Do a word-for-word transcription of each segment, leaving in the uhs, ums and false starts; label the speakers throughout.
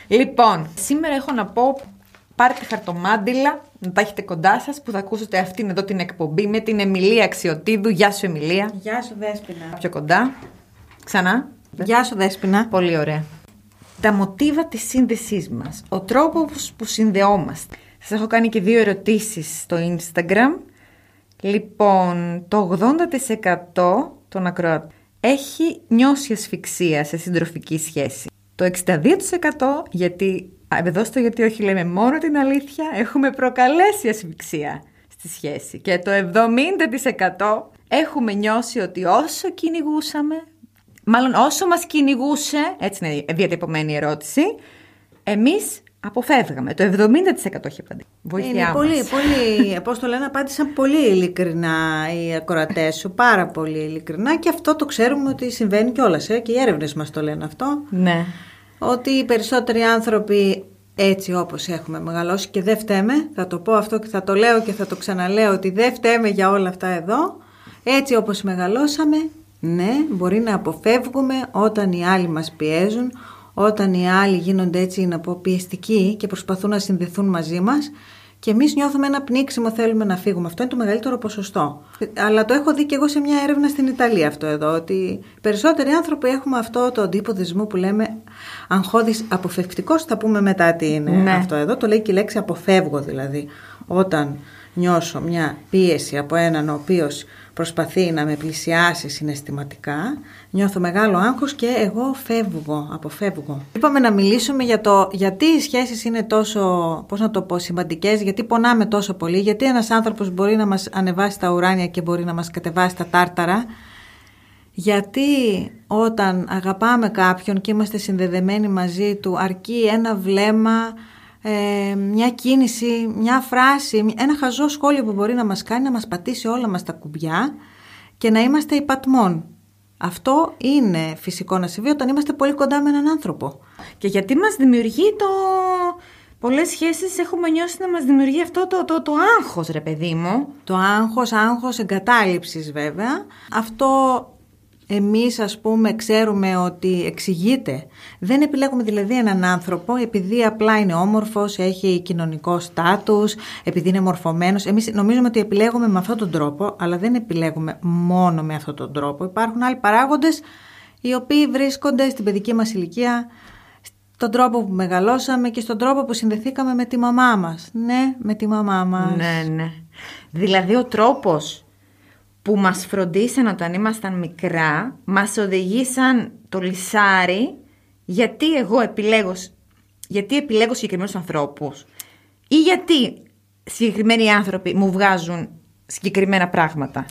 Speaker 1: Λοιπόν, σήμερα έχω να πω, πάρτε χαρτομάντιλα, να τα έχετε κοντά σας, που θα ακούσετε αυτήν εδώ την εκπομπή με την Εμιλία Αξιωτίδου. Γεια σου, Εμιλία.
Speaker 2: Γεια σου, Δέσποινα.
Speaker 1: Πιο κοντά. Ξανά.
Speaker 2: Γεια σου, Δέσποινα.
Speaker 1: Πολύ ωραία. Τα μοτίβα της σύνδεσής μας, ο τρόπος που συνδεόμαστε. Σας έχω κάνει και δύο ερωτήσεις στο Instagram. Λοιπόν, το ογδόντα τοις εκατό των ακροατών έχει νιώσει ασφυξία σε συντροφική σχέση. Το εξήντα δύο τοις εκατό, γιατί, εδώ στο γιατί όχι λέμε μόνο την αλήθεια, έχουμε προκαλέσει ασφυξία στη σχέση. Και το εβδομήντα τοις εκατό έχουμε νιώσει ότι όσο κυνηγούσαμε, μάλλον όσο μας κυνηγούσε, έτσι είναι διατυπωμένη η ερώτηση, εμείς αποφεύγαμε. Το εβδομήντα τοις εκατό έχει απαντήσει. Βοήθειά μας.
Speaker 2: Πολύ, πολύ, πώς το λένε, απάντησαν πολύ ειλικρινά οι ακροατές σου, πάρα πολύ ειλικρινά, και αυτό το ξέρουμε ότι συμβαίνει κιόλας, ε, και οι έρευνες μας το λένε αυτό.
Speaker 1: Ναι.
Speaker 2: Ότι οι περισσότεροι άνθρωποι έτσι όπως έχουμε μεγαλώσει, και δεν φταίμε, θα το πω αυτό και θα το λέω και θα το ξαναλέω, ότι δεν φταίμε για όλα αυτά εδώ, έτσι όπως μεγαλώσαμε, ναι, μπορεί να αποφεύγουμε όταν οι άλλοι μας πιέζουν, όταν οι άλλοι γίνονται έτσι, να πω, πιεστικοί και προσπαθούν να συνδεθούν μαζί μας, και εμείς νιώθουμε ένα πνίξιμο, θέλουμε να φύγουμε. Αυτό είναι το μεγαλύτερο ποσοστό. Αλλά το έχω δει και εγώ σε μια έρευνα στην Ιταλία αυτό εδώ, ότι οι περισσότεροι άνθρωποι έχουμε αυτό το τύπο δεσμού που λέμε αγχώδης αποφευκτικός. Θα πούμε μετά τι είναι, ναι, αυτό εδώ. Το λέει και η λέξη αποφεύγω, δηλαδή. Όταν νιώσω μια πίεση από έναν ο οποίος προσπαθεί να με πλησιάσει συναισθηματικά, νιώθω μεγάλο άγχος και εγώ φεύγω, αποφεύγω. Είπαμε να μιλήσουμε για το γιατί οι σχέσεις είναι τόσο, πώς να το πω, σημαντικές, γιατί πονάμε τόσο πολύ, γιατί ένας άνθρωπος μπορεί να μας ανεβάσει τα ουράνια και μπορεί να μας κατεβάσει τα τάρταρα, γιατί όταν αγαπάμε κάποιον και είμαστε συνδεδεμένοι μαζί του, αρκεί ένα βλέμμα, Ε, μια κίνηση, μια φράση, ένα χαζό σχόλιο που μπορεί να μας κάνει να μας πατήσει όλα μας τα κουμπιά και να είμαστε υπατμών. Αυτό είναι φυσικό να συμβεί όταν είμαστε πολύ κοντά με έναν άνθρωπο.
Speaker 1: Και γιατί μας δημιουργεί το... Πολλές σχέσεις έχουμε νιώσει να μας δημιουργεί αυτό το, το, το άγχος, ρε παιδί μου.
Speaker 2: Το άγχος, άγχος εγκατάλειψης βέβαια. Αυτό... Εμείς, ας πούμε, ξέρουμε ότι εξηγείται. Δεν επιλέγουμε δηλαδή έναν άνθρωπο επειδή απλά είναι όμορφος, έχει κοινωνικό στάτους, επειδή είναι μορφωμένος. Εμείς νομίζουμε ότι επιλέγουμε με αυτόν τον τρόπο, αλλά δεν επιλέγουμε μόνο με αυτόν τον τρόπο. Υπάρχουν άλλοι παράγοντες οι οποίοι βρίσκονται στην παιδική μας ηλικία, στον τρόπο που μεγαλώσαμε και στον τρόπο που συνδεθήκαμε με τη μαμά μας. Ναι, με τη μαμά μας.
Speaker 1: Ναι, ναι. Δηλαδή ο τρόπος που μας φροντίσαν όταν ήμασταν μικρά, μας οδηγήσαν το λυσάρι, γιατί εγώ επιλέγω, γιατί επιλέγω συγκεκριμένους ανθρώπους ή γιατί συγκεκριμένοι άνθρωποι μου βγάζουν συγκεκριμένα πράγματα.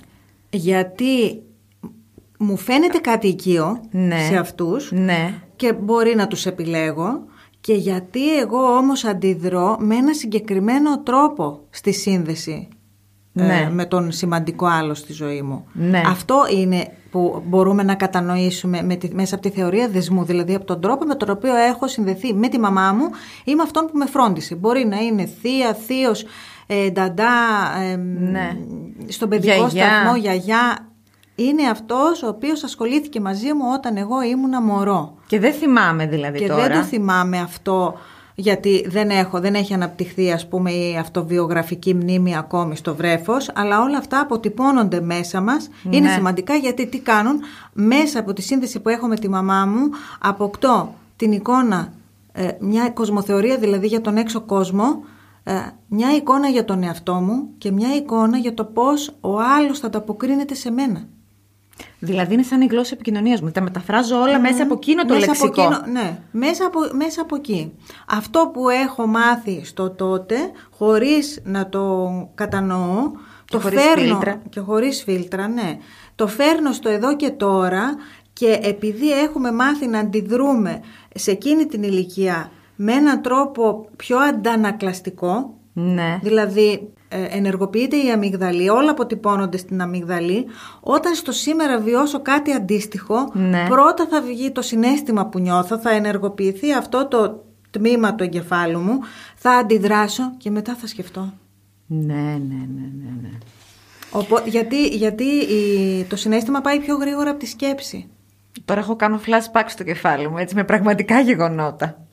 Speaker 2: Γιατί μου φαίνεται κάτι οικείο, ναι, σε αυτούς,
Speaker 1: ναι,
Speaker 2: και μπορεί να τους επιλέγω, και γιατί εγώ όμως αντιδρώ με ένα συγκεκριμένο τρόπο στη σύνδεση, ναι, με τον σημαντικό άλλο στη ζωή μου.
Speaker 1: Ναι.
Speaker 2: Αυτό είναι που μπορούμε να κατανοήσουμε με τη, μέσα από τη θεωρία δεσμού, δηλαδή από τον τρόπο με τον οποίο έχω συνδεθεί με τη μαμά μου ή με αυτόν που με φρόντισε. Μπορεί να είναι θεία, θείος, ε, νταντά, ε, ναι, στον παιδικό γιαγιά. σταθμό, γιαγιά. Είναι αυτός ο οποίος ασχολήθηκε μαζί μου όταν εγώ ήμουνα μωρό.
Speaker 1: Και δεν θυμάμαι δηλαδή
Speaker 2: και
Speaker 1: τώρα.
Speaker 2: Και δεν το θυμάμαι αυτό, γιατί δεν, έχω, δεν έχει αναπτυχθεί, ας πούμε, η αυτοβιογραφική μνήμη ακόμη στο βρέφος, αλλά όλα αυτά αποτυπώνονται μέσα μας. Ναι. Είναι σημαντικά γιατί τι κάνουν, μέσα από τη σύνδεση που έχω με τη μαμά μου, αποκτώ την εικόνα, ε, μια κοσμοθεωρία δηλαδή για τον έξω κόσμο, ε, μια εικόνα για τον εαυτό μου και μια εικόνα για το πώς ο άλλος θα ανταποκρίνεται σε μένα.
Speaker 1: Δηλαδή είναι σαν η γλώσσα επικοινωνίας μου. Τα μεταφράζω όλα mm, μέσα από εκείνο το μέσα λεξικό.
Speaker 2: Από εκείνο, ναι, μέσα από, μέσα από εκεί. Αυτό που έχω μάθει στο τότε, χωρίς να το κατανοώ,
Speaker 1: και
Speaker 2: το
Speaker 1: χωρίς
Speaker 2: φέρνω
Speaker 1: φίλτρα.
Speaker 2: Και χωρίς φίλτρα, ναι. Το φέρνω στο εδώ και τώρα, και επειδή έχουμε μάθει να αντιδρούμε σε εκείνη την ηλικία με έναν τρόπο πιο αντανακλαστικό,
Speaker 1: ναι,
Speaker 2: δηλαδή ενεργοποιείται η αμυγδαλή, όλα αποτυπώνονται στην αμυγδαλή. Όταν στο σήμερα βιώσω κάτι αντίστοιχο, ναι, πρώτα θα βγει το συναίσθημα που νιώθω, θα ενεργοποιηθεί αυτό το τμήμα του εγκεφάλου μου, θα αντιδράσω και μετά θα σκεφτώ.
Speaker 1: Ναι, ναι, ναι, ναι, ναι.
Speaker 2: Οπό, γιατί γιατί η, το συναίσθημα πάει πιο γρήγορα από τη σκέψη.
Speaker 1: Τώρα έχω κάνω flashback στο κεφάλι μου, έτσι, με πραγματικά γεγονότα.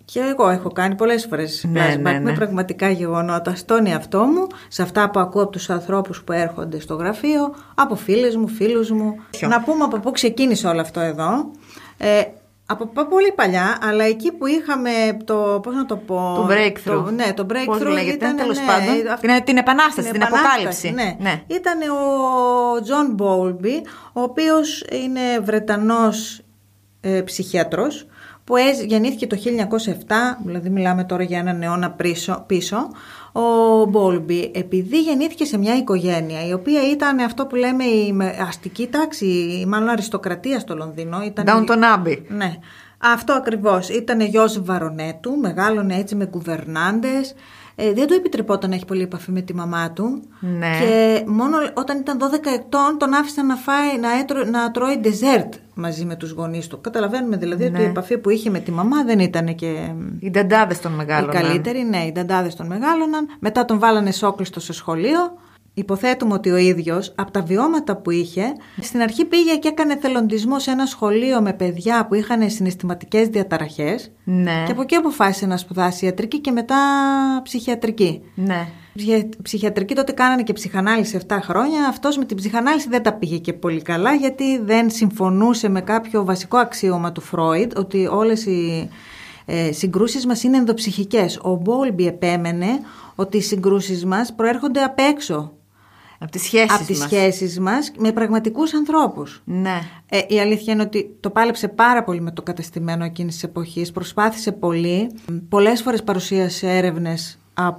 Speaker 2: Και εγώ έχω κάνει πολλές φορές
Speaker 1: ναι,
Speaker 2: flashback
Speaker 1: ναι, ναι.
Speaker 2: με πραγματικά γεγονότα στον εαυτό μου, σε αυτά που ακούω από τους ανθρώπους που έρχονται στο γραφείο, από φίλες μου, φίλους μου. Ποιο? Να πούμε από πού ξεκίνησε όλο αυτό εδώ. Ε, από πολύ παλιά, αλλά εκεί που είχαμε το, πώς να το πω...
Speaker 1: Το breakthrough.
Speaker 2: Το, ναι, το breakthrough.
Speaker 1: Πώς λέγεται,
Speaker 2: ήταν,
Speaker 1: τέλος
Speaker 2: ναι,
Speaker 1: πάντων.
Speaker 2: αυ...
Speaker 1: Την, την επανάσταση,
Speaker 2: την,
Speaker 1: την αποκάλυψη.
Speaker 2: Ναι.
Speaker 1: ναι.
Speaker 2: Ήταν ο Τζον Μπόλμπι, ο οποίος είναι Βρετανός ε, ψυχίατρος, που γεννήθηκε το χίλια εννιακόσια επτά, δηλαδή μιλάμε τώρα για έναν αιώνα πίσω. Ο Μπόλμπι, επειδή γεννήθηκε σε μια οικογένεια η οποία ήταν αυτό που λέμε η αστική τάξη, η μάλλον αριστοκρατία στο Λονδίνο.
Speaker 1: Downton Abbey.
Speaker 2: Ναι, αυτό ακριβώς. Ήταν γιος βαρονέτου, μεγάλωνε έτσι με κουβερνάντες. Ε, δεν του επιτρεπόταν να έχει πολύ επαφή με τη μαμά του.
Speaker 1: Ναι.
Speaker 2: Και μόνο όταν ήταν δώδεκα ετών τον άφησαν να, φάει, να, έτρο, να τρώει ντεζέρτ μαζί με τους γονείς του. Καταλαβαίνουμε δηλαδή ναι. ότι η επαφή που είχε με τη μαμά δεν ήταν και...
Speaker 1: Οι νταντάδες τον μεγάλωναν.
Speaker 2: Οι καλύτεροι, ναι, οι νταντάδες τον μεγάλωναν. Μετά τον βάλανε σόκλειστο στο σχολείο. Υποθέτουμε ότι ο ίδιος, από τα βιώματα που είχε, στην αρχή πήγε και έκανε θελοντισμό σε ένα σχολείο με παιδιά που είχαν συναισθηματικές διαταραχές.
Speaker 1: Ναι.
Speaker 2: Και από εκεί αποφάσισε να σπουδάσει ιατρική και μετά ψυχιατρική.
Speaker 1: Ναι.
Speaker 2: Ψυχιατρική τότε κάνανε και ψυχανάλυση επτά χρόνια. Αυτός με την ψυχανάλυση δεν τα πήγε και πολύ καλά, γιατί δεν συμφωνούσε με κάποιο βασικό αξίωμα του Φρόιντ, ότι όλες οι ε, συγκρούσεις μας είναι ενδοψυχικές. Ο Μπόλμπι επέμενε ότι οι συγκρούσεις μας προέρχονται απ' έξω.
Speaker 1: Από τις σχέσεις
Speaker 2: από τις
Speaker 1: μας.
Speaker 2: σχέσεις μας με πραγματικούς ανθρώπους.
Speaker 1: Ναι.
Speaker 2: Ε, η αλήθεια είναι ότι το πάλεψε πάρα πολύ με το κατεστημένο εκείνης της εποχής. Προσπάθησε πολύ. Πολλές φορές παρουσίασε έρευνες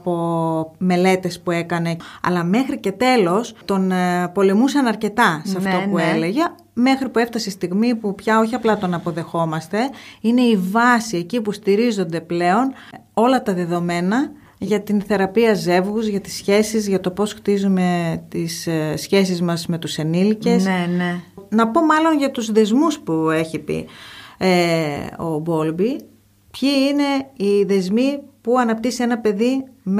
Speaker 2: από μελέτες που έκανε. Αλλά μέχρι και τέλος τον ε, πολεμούσαν αρκετά σε αυτό
Speaker 1: ναι,
Speaker 2: που
Speaker 1: ναι.
Speaker 2: έλεγε. Μέχρι που έφτασε η στιγμή που πια όχι απλά τον αποδεχόμαστε. Είναι η βάση εκεί που στηρίζονται πλέον όλα τα δεδομένα για την θεραπεία ζεύγους, για τις σχέσεις, για το πώς χτίζουμε τις ε, σχέσεις μας με τους ενήλικες.
Speaker 1: Ναι, ναι.
Speaker 2: Να πω μάλλον για τους δεσμούς που έχει πει ε, ο Μπόλμπι. Ποιοι είναι οι δεσμοί που αναπτύσσει ένα παιδί με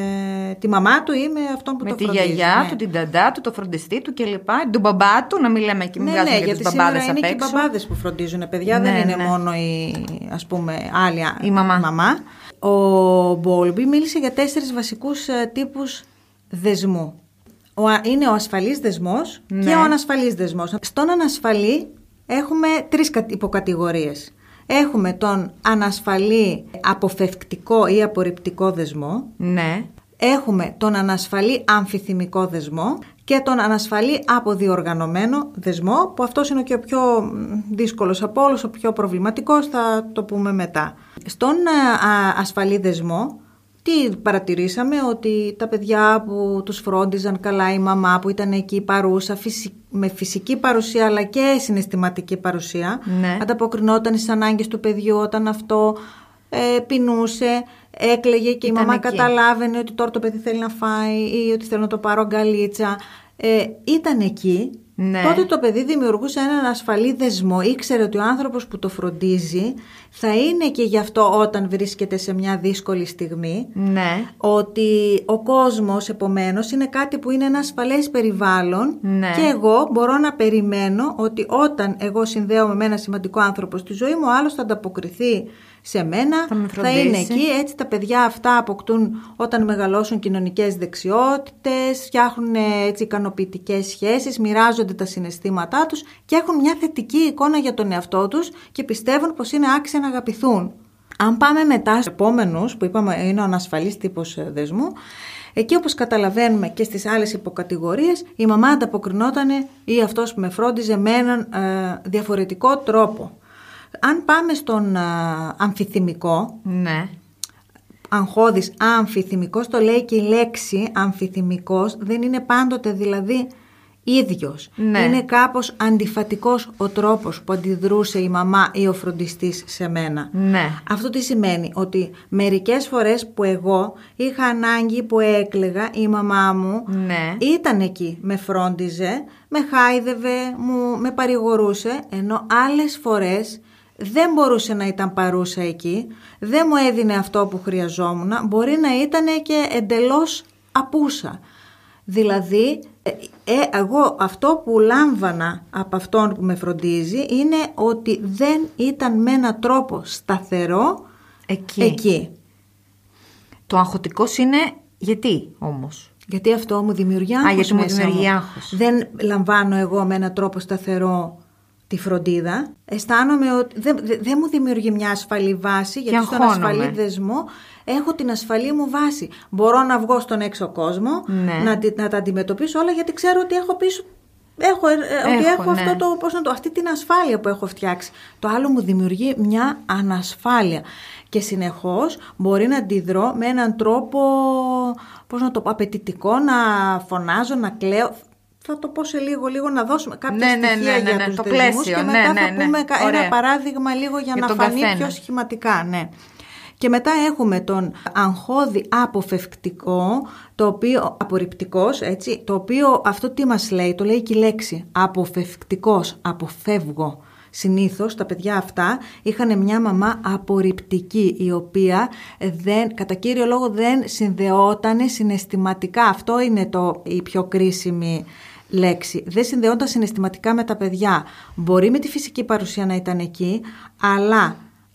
Speaker 2: ε, τη μαμά του ή με αυτόν που
Speaker 1: με
Speaker 2: το
Speaker 1: τη
Speaker 2: φροντίζει.
Speaker 1: γιαγιά
Speaker 2: ναι.
Speaker 1: του, την ταντά του, το φροντιστή του κλπ. Τον μπαμπά του, να μην λέμε και
Speaker 2: ναι,
Speaker 1: μιλάμε
Speaker 2: ναι,
Speaker 1: για
Speaker 2: γιατί
Speaker 1: τους μπαμπάδες
Speaker 2: σήμερα
Speaker 1: απ'
Speaker 2: είναι
Speaker 1: έξω.
Speaker 2: και οι μπαμπάδες που φροντίζουν παιδιά,
Speaker 1: ναι,
Speaker 2: δεν είναι
Speaker 1: ναι.
Speaker 2: μόνο η, ας πούμε, άλλη
Speaker 1: η μαμά.
Speaker 2: μαμά. Ο Μπόλμπι μίλησε για τέσσερις βασικούς ε, τύπους δεσμού. Ο, είναι ο ασφαλής δεσμός ναι. και ο ανασφαλής δεσμός. Στον ανασφαλή έχουμε τρεις υποκατηγορίες. Έχουμε τον ανασφαλή αποφευκτικό ή απορριπτικό δεσμό.
Speaker 1: Ναι.
Speaker 2: Έχουμε τον ανασφαλή αμφιθυμικό δεσμό και τον ανασφαλή αποδιοργανωμένο δεσμό, που αυτός είναι και ο πιο δύσκολος από όλους, ο πιο προβληματικός, θα το πούμε μετά. Στον α, ασφαλή δεσμό, τι παρατηρήσαμε, ότι τα παιδιά που τους φρόντιζαν καλά, η μαμά που ήταν εκεί παρούσα, φυσι, με φυσική παρουσία αλλά και συναισθηματική παρουσία,
Speaker 1: ναι.
Speaker 2: ανταποκρινόταν στις ανάγκες του παιδιού όταν αυτό ε, πεινούσε, έκλαιγε και ήταν η μαμά εκεί. Καταλάβαινε ότι τώρα το παιδί θέλει να φάει ή ότι θέλω να το πάρω αγκαλίτσα. Ε, ήταν εκεί. Ναι. Τότε το παιδί δημιουργούσε έναν ασφαλή δεσμό. Ήξερε ότι ο άνθρωπος που το φροντίζει θα είναι και γι' αυτό όταν βρίσκεται σε μια δύσκολη στιγμή.
Speaker 1: Ναι.
Speaker 2: Ότι ο κόσμος επομένως είναι κάτι που είναι ένα ασφαλές περιβάλλον. Ναι. Και εγώ μπορώ να περιμένω ότι όταν εγώ συνδέομαι με ένα σημαντικό άνθρωπο στη ζωή μου, ο άλλος θα ανταποκριθεί σε μένα, θα, θα είναι εκεί. Έτσι τα παιδιά αυτά αποκτούν όταν μεγαλώσουν κοινωνικές δεξιότητες, φτιάχνουν έτσι ικανοποιητικές σχέσεις, μοιράζονται τα συναισθήματά τους και έχουν μια θετική εικόνα για τον εαυτό τους και πιστεύουν πως είναι άξια να αγαπηθούν. Αν πάμε μετά στους επόμενους, που είπαμε είναι ο ανασφαλής τύπος δεσμού, εκεί όπως καταλαβαίνουμε και στις άλλες υποκατηγορίες, η μαμά ανταποκρινότανε ή αυτός που με φρόντιζε με έναν ε, διαφορετικό τρόπο. Αν πάμε στον α, αμφιθυμικό,
Speaker 1: ναι.
Speaker 2: αγχώδης αμφιθυμικός, το λέει και η λέξη αμφιθυμικός, δεν είναι πάντοτε δηλαδή ίδιος. Ναι. Είναι κάπως αντιφατικός ο τρόπος που αντιδρούσε η μαμά ή ο φροντιστής σε μένα.
Speaker 1: Ναι.
Speaker 2: Αυτό τι σημαίνει? Ότι μερικές φορές που εγώ είχα ανάγκη, που έκλαιγα, η μαμά μου ναι. ήταν εκεί, με φρόντιζε, με χάιδευε, μου, με παρηγορούσε, ενώ άλλες φορές δεν μπορούσε να ήταν παρούσα εκεί, δεν μου έδινε αυτό που χρειαζόμουν, μπορεί να ήταν και εντελώς απούσα. Δηλαδή, ε, εγώ αυτό που λάμβανα από αυτόν που με φροντίζει είναι ότι δεν ήταν με έναν τρόπο σταθερό
Speaker 1: εκεί.
Speaker 2: εκεί.
Speaker 1: Το αγχωτικός είναι γιατί όμως?
Speaker 2: Γιατί αυτό μου δημιουργεί άγχος.
Speaker 1: Α, γιατί μου δημιουργεί
Speaker 2: μου.
Speaker 1: άγχος.
Speaker 2: Δεν λαμβάνω εγώ με έναν τρόπο σταθερό τη φροντίδα. Αισθάνομαι ότι δεν, δεν, δεν μου δημιουργεί μια ασφαλή βάση, γιατί στον ασφαλή δεσμό έχω την ασφαλή μου βάση. Μπορώ να βγω στον έξω κόσμο,
Speaker 1: ναι.
Speaker 2: να, να τα αντιμετωπίσω όλα, γιατί ξέρω ότι έχω πίσω. Έχω, έχω, ότι έχω
Speaker 1: ναι.
Speaker 2: αυτό το, πώς να το, αυτή την ασφάλεια που έχω φτιάξει. Το άλλο μου δημιουργεί μια ανασφάλεια. Και συνεχώς μπορεί να αντιδρώ με έναν τρόπο, πώς να το πω, απαιτητικό, να φωνάζω, να κλαίω. Θα το πω σε λίγο, λίγο να δώσουμε κάποια
Speaker 1: ναι,
Speaker 2: στοιχεία
Speaker 1: ναι, ναι, ναι,
Speaker 2: για
Speaker 1: ναι,
Speaker 2: τους
Speaker 1: το
Speaker 2: δεσμούς
Speaker 1: πλαίσιο,
Speaker 2: και
Speaker 1: ναι,
Speaker 2: μετά
Speaker 1: ναι,
Speaker 2: θα
Speaker 1: ναι,
Speaker 2: πούμε
Speaker 1: ναι.
Speaker 2: ένα
Speaker 1: Ωραία.
Speaker 2: παράδειγμα λίγο για, για να φανεί καθένα. Πιο σχηματικά. Ναι. Και μετά έχουμε τον αγχώδη αποφευκτικό, το οποίο, απορριπτικός, έτσι, το οποίο αυτό τι μας λέει, το λέει και η λέξη, αποφευκτικός, αποφεύγω. Συνήθως τα παιδιά αυτά είχαν μια μαμά απορριπτική, η οποία δεν, κατά κύριο λόγο δεν συνδεόταν συναισθηματικά. Αυτό είναι το, η πιο κρίσιμη λέξη. Δεν συνδεόταν συναισθηματικά με τα παιδιά. Μπορεί με τη φυσική παρουσία να ήταν εκεί, αλλά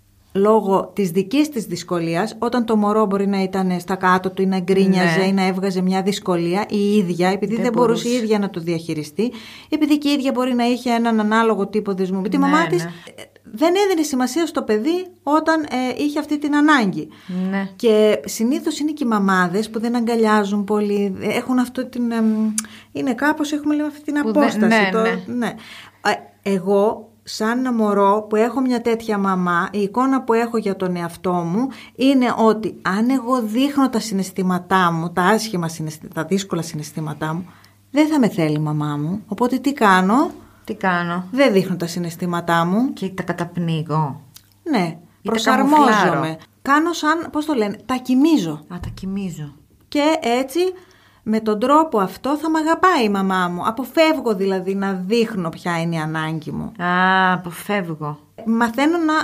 Speaker 2: λόγω της δικής της δυσκολίας, όταν το μωρό μπορεί να ήταν στα κάτω του ή να γκρίνιαζε ναι. ή να έβγαζε μια δυσκολία, η ίδια, επειδή δεν, δεν μπορούσε η ίδια να το διαχειριστεί, επειδή και η ίδια μπορεί να είχε έναν ανάλογο τύπο δεσμού με τη ναι, μαμά ναι. της, δεν έδινε σημασία στο παιδί όταν ε, είχε αυτή την ανάγκη.
Speaker 1: Ναι. Και
Speaker 2: συνήθως είναι και οι μαμάδες που δεν αγκαλιάζουν πολύ, έχουν αυτό την... Ε, είναι κάπως, έχουμε λέει, αυτή την απόσταση.
Speaker 1: Δεν, ναι,
Speaker 2: το,
Speaker 1: ναι.
Speaker 2: Ναι. Ε, εγώ... Σαν ένα μωρό που έχω μια τέτοια μαμά, η εικόνα που έχω για τον εαυτό μου είναι ότι αν εγώ δείχνω τα συναισθήματά μου, τα άσχημα συναισθήματα, τα δύσκολα συναισθήματά μου, δεν θα με θέλει η μαμά μου. Οπότε τι κάνω?
Speaker 1: Τι κάνω?
Speaker 2: Δεν δείχνω τα συναισθήματά μου.
Speaker 1: Και τα καταπνίγω.
Speaker 2: Ναι, προσαρμόζομαι. Κάνω σαν, πώς το λένε, τα κοιμίζω.
Speaker 1: Α, τα κοιμίζω.
Speaker 2: Και έτσι... Με τον τρόπο αυτό θα μ' αγαπάει η μαμά μου. Αποφεύγω δηλαδή να δείχνω ποια είναι η ανάγκη μου.
Speaker 1: Α, αποφεύγω.
Speaker 2: Μαθαίνω να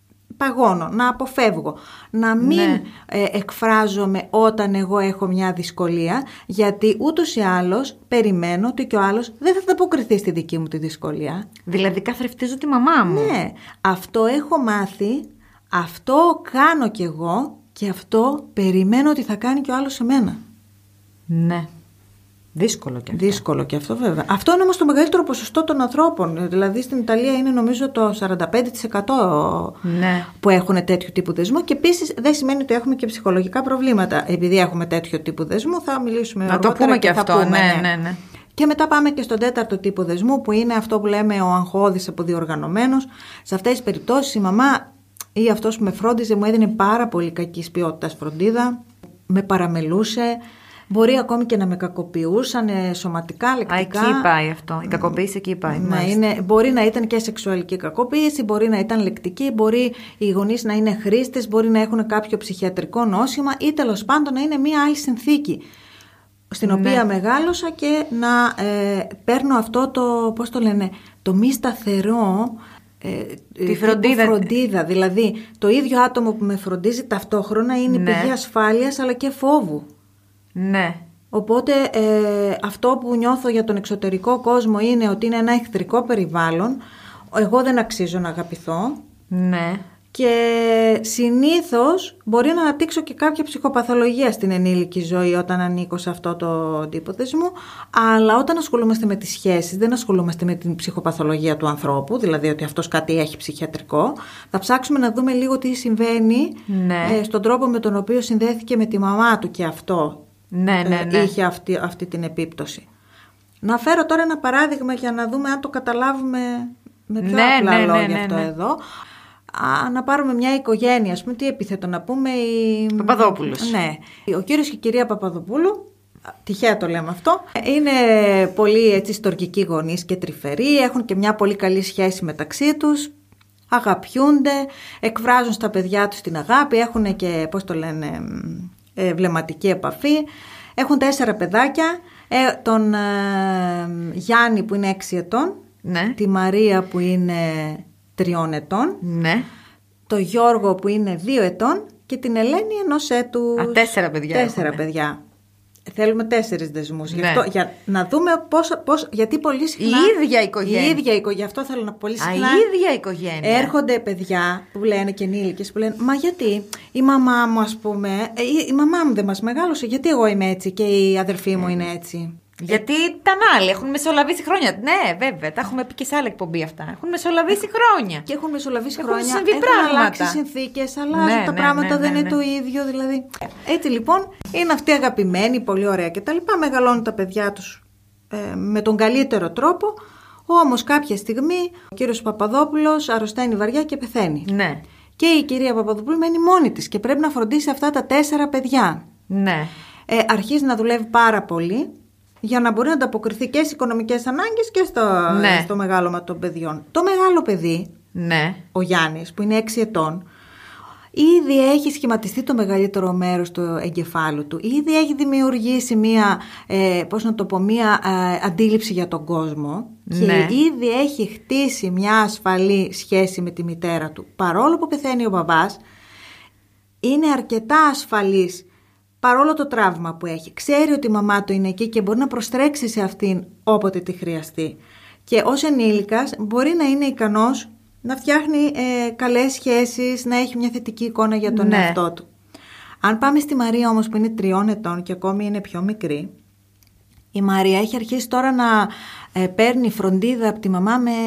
Speaker 2: παγώνω, να αποφεύγω. Να μην
Speaker 1: ναι.
Speaker 2: ε, εκφράζομαι όταν εγώ έχω μια δυσκολία, γιατί ούτως ή άλλως περιμένω ότι και ο άλλος δεν θα ανταποκριθεί στη δική μου τη δυσκολία.
Speaker 1: Δηλαδή καθρεφτίζω τη μαμά μου.
Speaker 2: Ναι, αυτό έχω μάθει, αυτό κάνω κι εγώ και αυτό περιμένω ότι θα κάνει κι ο άλλος σε μένα.
Speaker 1: Ναι. Δύσκολο και αυτό.
Speaker 2: Δύσκολο και αυτό βέβαια. Αυτό είναι όμως το μεγαλύτερο ποσοστό των ανθρώπων. Δηλαδή στην Ιταλία είναι νομίζω το σαράντα πέντε τοις εκατό
Speaker 1: ναι.
Speaker 2: που έχουν τέτοιο τύπου δεσμό. Και επίσης δεν σημαίνει ότι έχουμε και ψυχολογικά προβλήματα. Επειδή έχουμε τέτοιο τύπου δεσμού θα μιλήσουμε
Speaker 1: να
Speaker 2: αργότερα.
Speaker 1: Να το πούμε και, και αυτό.
Speaker 2: Πούμε,
Speaker 1: ναι, ναι, ναι.
Speaker 2: Και μετά πάμε και στον τέταρτο τύπο δεσμού, που είναι αυτό που λέμε ο αγχώδης αποδιοργανωμένος. Σε αυτές τις περιπτώσεις η μαμά ή αυτός που με φρόντιζε μου έδινε πάρα πολύ κακής ποιότητας φροντίδα, με παραμελούσε. Μπορεί ακόμη και να με κακοποιούσαν σωματικά, λεκτικά.
Speaker 1: Α, εκεί πάει αυτό. Η κακοποίηση εκεί πάει.
Speaker 2: Ναι, είναι, μπορεί να ήταν και σεξουαλική κακοποίηση, μπορεί να ήταν λεκτική, μπορεί οι γονείς να είναι χρήστες, μπορεί να έχουν κάποιο ψυχιατρικό νόσημα ή τέλος πάντων να είναι μία άλλη συνθήκη στην οποία ναι. μεγάλωσα και να ε, παίρνω αυτό το, πώς το λένε, το μη σταθερό, ε,
Speaker 1: τη φροντίδα.
Speaker 2: φροντίδα. Δηλαδή το ίδιο άτομο που με φροντίζει ταυτόχρονα είναι ναι. πηγή ασφάλειας αλλά και φόβου.
Speaker 1: Ναι.
Speaker 2: Οπότε ε, αυτό που νιώθω για τον εξωτερικό κόσμο είναι ότι είναι ένα εχθρικό περιβάλλον. Εγώ δεν αξίζω να αγαπηθώ.
Speaker 1: Ναι.
Speaker 2: Και συνήθως μπορεί να αναπτύξω και κάποια ψυχοπαθολογία στην ενήλικη ζωή όταν ανήκω σε αυτό το τύπο δεσμού. Αλλά όταν ασχολούμαστε με τις σχέσεις, δεν ασχολούμαστε με την ψυχοπαθολογία του ανθρώπου, δηλαδή ότι αυτός κάτι έχει ψυχιατρικό. Θα ψάξουμε να δούμε λίγο τι συμβαίνει
Speaker 1: ναι.
Speaker 2: ε, στον τρόπο με τον οποίο συνδέθηκε με τη μαμά του και αυτό.
Speaker 1: Ναι, ναι, ναι.
Speaker 2: είχε αυτή, αυτή την επίπτωση. Να φέρω τώρα ένα παράδειγμα για να δούμε αν το καταλάβουμε με πιο
Speaker 1: ναι,
Speaker 2: απλά
Speaker 1: ναι,
Speaker 2: λόγια
Speaker 1: ναι, ναι,
Speaker 2: αυτό
Speaker 1: ναι.
Speaker 2: εδώ. Α, να πάρουμε μια οικογένεια, ας πούμε, τι επίθετο να πούμε. Η...
Speaker 1: Παπαδόπουλος.
Speaker 2: Ναι. Ο κύριος και η κυρία Παπαδοπούλου, τυχαία το λέμε αυτό, είναι πολύ έτσι στοργικοί γονείς και τρυφεροί, έχουν και μια πολύ καλή σχέση μεταξύ τους. Αγαπιούνται, εκφράζουν στα παιδιά τους την αγάπη, έχουν και, πώς το λένε, βλεμματική επαφή. Έχουν τέσσερα παιδάκια, ε, τον ε, Γιάννη που είναι έξι ετών,
Speaker 1: ναι.
Speaker 2: τη Μαρία που είναι τριών ετών,
Speaker 1: ναι.
Speaker 2: τον Γιώργο που είναι δύο ετών και την Ελένη ενός έτους.
Speaker 1: Α, τέσσερα παιδιά.
Speaker 2: Τέσσερα
Speaker 1: έχουμε.
Speaker 2: παιδιά. θέλουμε τέσσερις δεσμούς.
Speaker 1: Ναι.
Speaker 2: Γι' αυτό, για να δούμε πώς, πώς, γιατί πολύ συχνά...
Speaker 1: Η ίδια οικογένεια.
Speaker 2: Η ίδια οικογένεια. Αυτό θέλω να πολύ συχνά...
Speaker 1: Α, η ίδια οικογένεια.
Speaker 2: Έρχονται παιδιά που λένε και ενήλικες που λένε «Μα γιατί η μαμά μου, ας πούμε, η, η μαμά μου δεν μας μεγάλωσε, γιατί εγώ είμαι έτσι και η αδερφή μου είναι έτσι».
Speaker 1: Γιατί ήταν άλλοι, έχουν μεσολαβήσει χρόνια. Ναι, βέβαια, τα έχουμε πει και σε άλλη εκπομπή αυτά. Έχουν μεσολαβήσει χρόνια.
Speaker 2: Και έχουν μεσολαβήσει
Speaker 1: έχουν
Speaker 2: χρόνια.
Speaker 1: Έχουν
Speaker 2: πράγματα. αλλάξει συνθήκες, αλλάζουν
Speaker 1: ναι,
Speaker 2: τα
Speaker 1: ναι,
Speaker 2: πράγματα,
Speaker 1: ναι, ναι,
Speaker 2: δεν
Speaker 1: ναι.
Speaker 2: είναι το ίδιο. Δηλαδή. Έτσι λοιπόν, είναι αυτοί αγαπημένοι, πολύ ωραία κτλ. Μεγαλώνουν τα παιδιά τους ε, με τον καλύτερο τρόπο. Όμως κάποια στιγμή ο κύριος Παπαδόπουλος αρρωσταίνει βαριά και πεθαίνει.
Speaker 1: Ναι.
Speaker 2: Και η κυρία Παπαδοπούλου μένει μόνη της και πρέπει να φροντίσει αυτά τα τέσσερα παιδιά.
Speaker 1: Ναι.
Speaker 2: Ε, αρχίζει να δουλεύει πάρα πολύ για να μπορεί να ανταποκριθεί και στις οικονομικές ανάγκες και στο,
Speaker 1: ναι.
Speaker 2: στο μεγάλωμα των παιδιών. Το μεγάλο παιδί,
Speaker 1: ναι.
Speaker 2: ο Γιάννης, που είναι έξι ετών, ήδη έχει σχηματιστεί το μεγαλύτερο μέρος του εγκεφάλου του. Ήδη έχει δημιουργήσει μία, ε, πώς να το πω, μία ε, αντίληψη για τον κόσμο. Ναι. Και ήδη έχει χτίσει μια ασφαλή σχέση με τη μητέρα του. Παρόλο που πεθαίνει ο μπαμπάς, είναι αρκετά ασφαλής. Παρόλο το τραύμα που έχει, ξέρει ότι η μαμά του είναι εκεί και μπορεί να προστρέξει σε αυτήν όποτε τη χρειαστεί. Και ως ενήλικας μπορεί να είναι ικανός να φτιάχνει ε, καλές σχέσεις, να έχει μια θετική εικόνα για τον ναι. εαυτό του. Αν πάμε στη Μαρία όμως που είναι τριών ετών και ακόμη είναι πιο μικρή, η Μαρία έχει αρχίσει τώρα να ε, παίρνει φροντίδα από τη μαμά με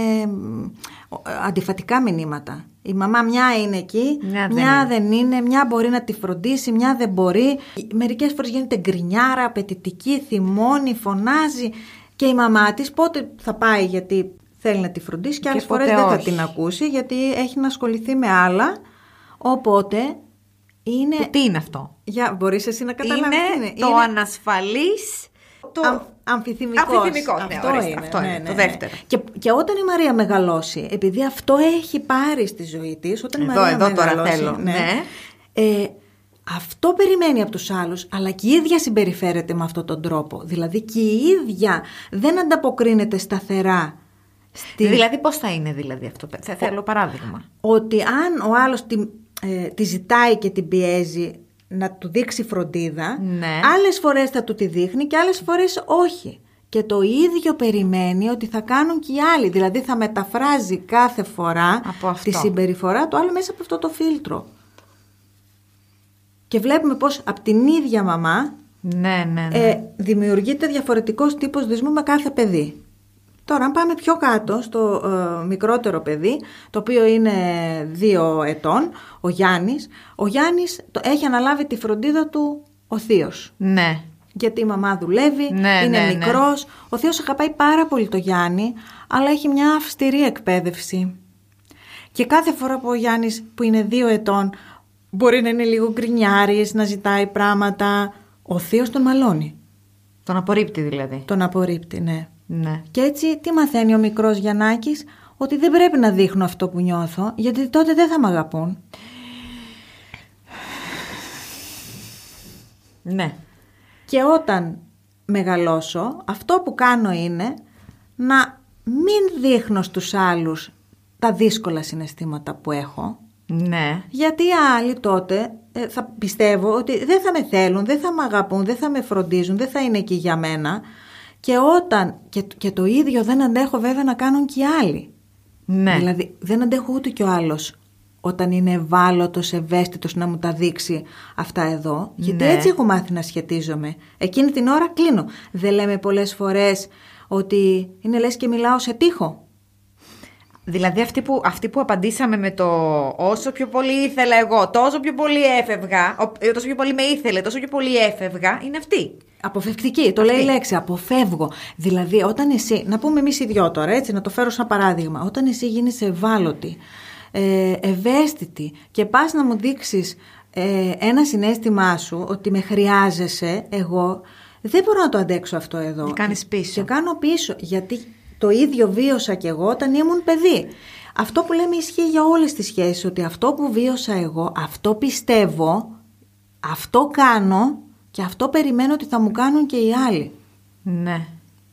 Speaker 2: ε, αντιφατικά μηνύματα. Η μαμά μια είναι εκεί, μια, μια δεν, είναι. δεν είναι, μια μπορεί να τη φροντίσει, μια δεν μπορεί. Μερικές φορές γίνεται γκρινιάρα, απαιτητική, θυμώνει, φωνάζει και η μαμά της πότε θα πάει γιατί θέλει να τη φροντίσει και άλλες φορές δεν θα την ακούσει γιατί έχει να ασχοληθεί με άλλα. Οπότε είναι...
Speaker 1: Και τι είναι αυτό?
Speaker 2: Για, μπορείς εσύ να καταλάβεις
Speaker 1: είναι,
Speaker 2: είναι.
Speaker 1: το
Speaker 2: είναι...
Speaker 1: ανασφαλής... Το...
Speaker 2: Α, αμφιθυμικός.
Speaker 1: Αμφιθυμικός, ναι,
Speaker 2: αυτό
Speaker 1: ορίστε,
Speaker 2: είναι,
Speaker 1: αυτό
Speaker 2: ναι,
Speaker 1: είναι
Speaker 2: ναι,
Speaker 1: το
Speaker 2: ναι.
Speaker 1: δεύτερο.
Speaker 2: Και, και όταν η Μαρία μεγαλώσει, επειδή αυτό έχει πάρει στη ζωή της, όταν
Speaker 1: εδώ,
Speaker 2: η Μαρία
Speaker 1: εδώ
Speaker 2: μεγαλώσει,
Speaker 1: τώρα θέλω,
Speaker 2: ναι,
Speaker 1: ναι.
Speaker 2: Ε, αυτό περιμένει από τους άλλους, αλλά και η ίδια συμπεριφέρεται με αυτόν τον τρόπο. Δηλαδή και η ίδια δεν ανταποκρίνεται σταθερά. Στη...
Speaker 1: Δηλαδή πώς θα είναι δηλαδή αυτό? Θα θέλω παράδειγμα.
Speaker 2: Ότι αν ο άλλος τη, ε, τη ζητάει και την πιέζει να του δείξει φροντίδα,
Speaker 1: ναι.
Speaker 2: άλλες φορές θα του τη δείχνει και άλλες φορές όχι. Και το ίδιο περιμένει ότι θα κάνουν και οι άλλοι. Δηλαδή θα μεταφράζει κάθε φορά τη συμπεριφορά του άλλου μέσα από αυτό το φίλτρο. Και βλέπουμε πως από την ίδια μαμά
Speaker 1: ναι, ναι, ναι.
Speaker 2: Ε, δημιουργείται διαφορετικός τύπος δεσμού με κάθε παιδί. Τώρα αν πάμε πιο κάτω στο ε, μικρότερο παιδί, το οποίο είναι δύο ετών, ο Γιάννης, ο Γιάννης το, έχει αναλάβει τη φροντίδα του ο θείος.
Speaker 1: Ναι.
Speaker 2: Γιατί η μαμά δουλεύει,
Speaker 1: ναι,
Speaker 2: είναι
Speaker 1: ναι,
Speaker 2: μικρός.
Speaker 1: Ναι.
Speaker 2: Ο θείος αγαπάει πάρα πολύ το Γιάννη, αλλά έχει μια αυστηρή εκπαίδευση. Και κάθε φορά που ο Γιάννης που είναι δύο ετών μπορεί να είναι λίγο γκρινιάρης, να ζητάει πράγματα, ο θείος τον μαλώνει.
Speaker 1: Τον απορρίπτει δηλαδή.
Speaker 2: Τον απορρίπτει, ναι.
Speaker 1: Ναι.
Speaker 2: Και έτσι τι μαθαίνει ο μικρός Γιαννάκης? Ότι δεν πρέπει να δείχνω αυτό που νιώθω, γιατί τότε δεν θα μ' αγαπούν.
Speaker 1: Ναι.
Speaker 2: Και όταν μεγαλώσω, αυτό που κάνω είναι να μην δείχνω στους άλλους τα δύσκολα συναισθήματα που έχω.
Speaker 1: Ναι.
Speaker 2: Γιατί οι άλλοι τότε ε, θα πιστεύω ότι δεν θα με θέλουν, δεν θα με αγαπούν, δεν θα με φροντίζουν, δεν θα είναι εκεί για μένα. Και όταν, και, και το ίδιο δεν αντέχω βέβαια να κάνουν και οι άλλοι.
Speaker 1: Ναι.
Speaker 2: Δηλαδή δεν αντέχω ούτε κι ο άλλος όταν είναι ευάλωτος, ευαίσθητος να μου τα δείξει αυτά εδώ. Γιατί
Speaker 1: ναι.
Speaker 2: έτσι έχω μάθει να σχετίζομαι. Εκείνη την ώρα κλείνω. Δεν λέμε πολλές φορές ότι είναι λες και μιλάω σε τοίχο?
Speaker 1: Δηλαδή αυτοί που, αυτοί που απαντήσαμε με το όσο πιο πολύ ήθελα εγώ, τόσο πιο πολύ έφευγα, τόσο πιο πολύ με ήθελε, τόσο πιο πολύ έφευγα, είναι αυτοί.
Speaker 2: Αποφευκτική, το
Speaker 1: αυτή.
Speaker 2: λέει η λέξη, αποφεύγω. Δηλαδή όταν εσύ, να πούμε εμείς οι δυο τώρα, έτσι, να το φέρω σαν παράδειγμα, όταν εσύ γίνεις ευάλωτη, ε, ευαίσθητη και πας να μου δείξεις ε, ένα συναίσθημά σου ότι με χρειάζεσαι, εγώ δεν μπορώ να το αντέξω αυτό εδώ.
Speaker 1: Και κάνεις πίσω.
Speaker 2: Και κάνω πίσω, γιατί το ίδιο βίωσα κι εγώ όταν ήμουν παιδί. Αυτό που λέμε ισχύει για όλες τις σχέσεις, ότι αυτό που βίωσα εγώ, αυτό πιστεύω, αυτό κάνω και αυτό περιμένω ότι θα μου κάνουν και οι άλλοι.
Speaker 1: Ναι.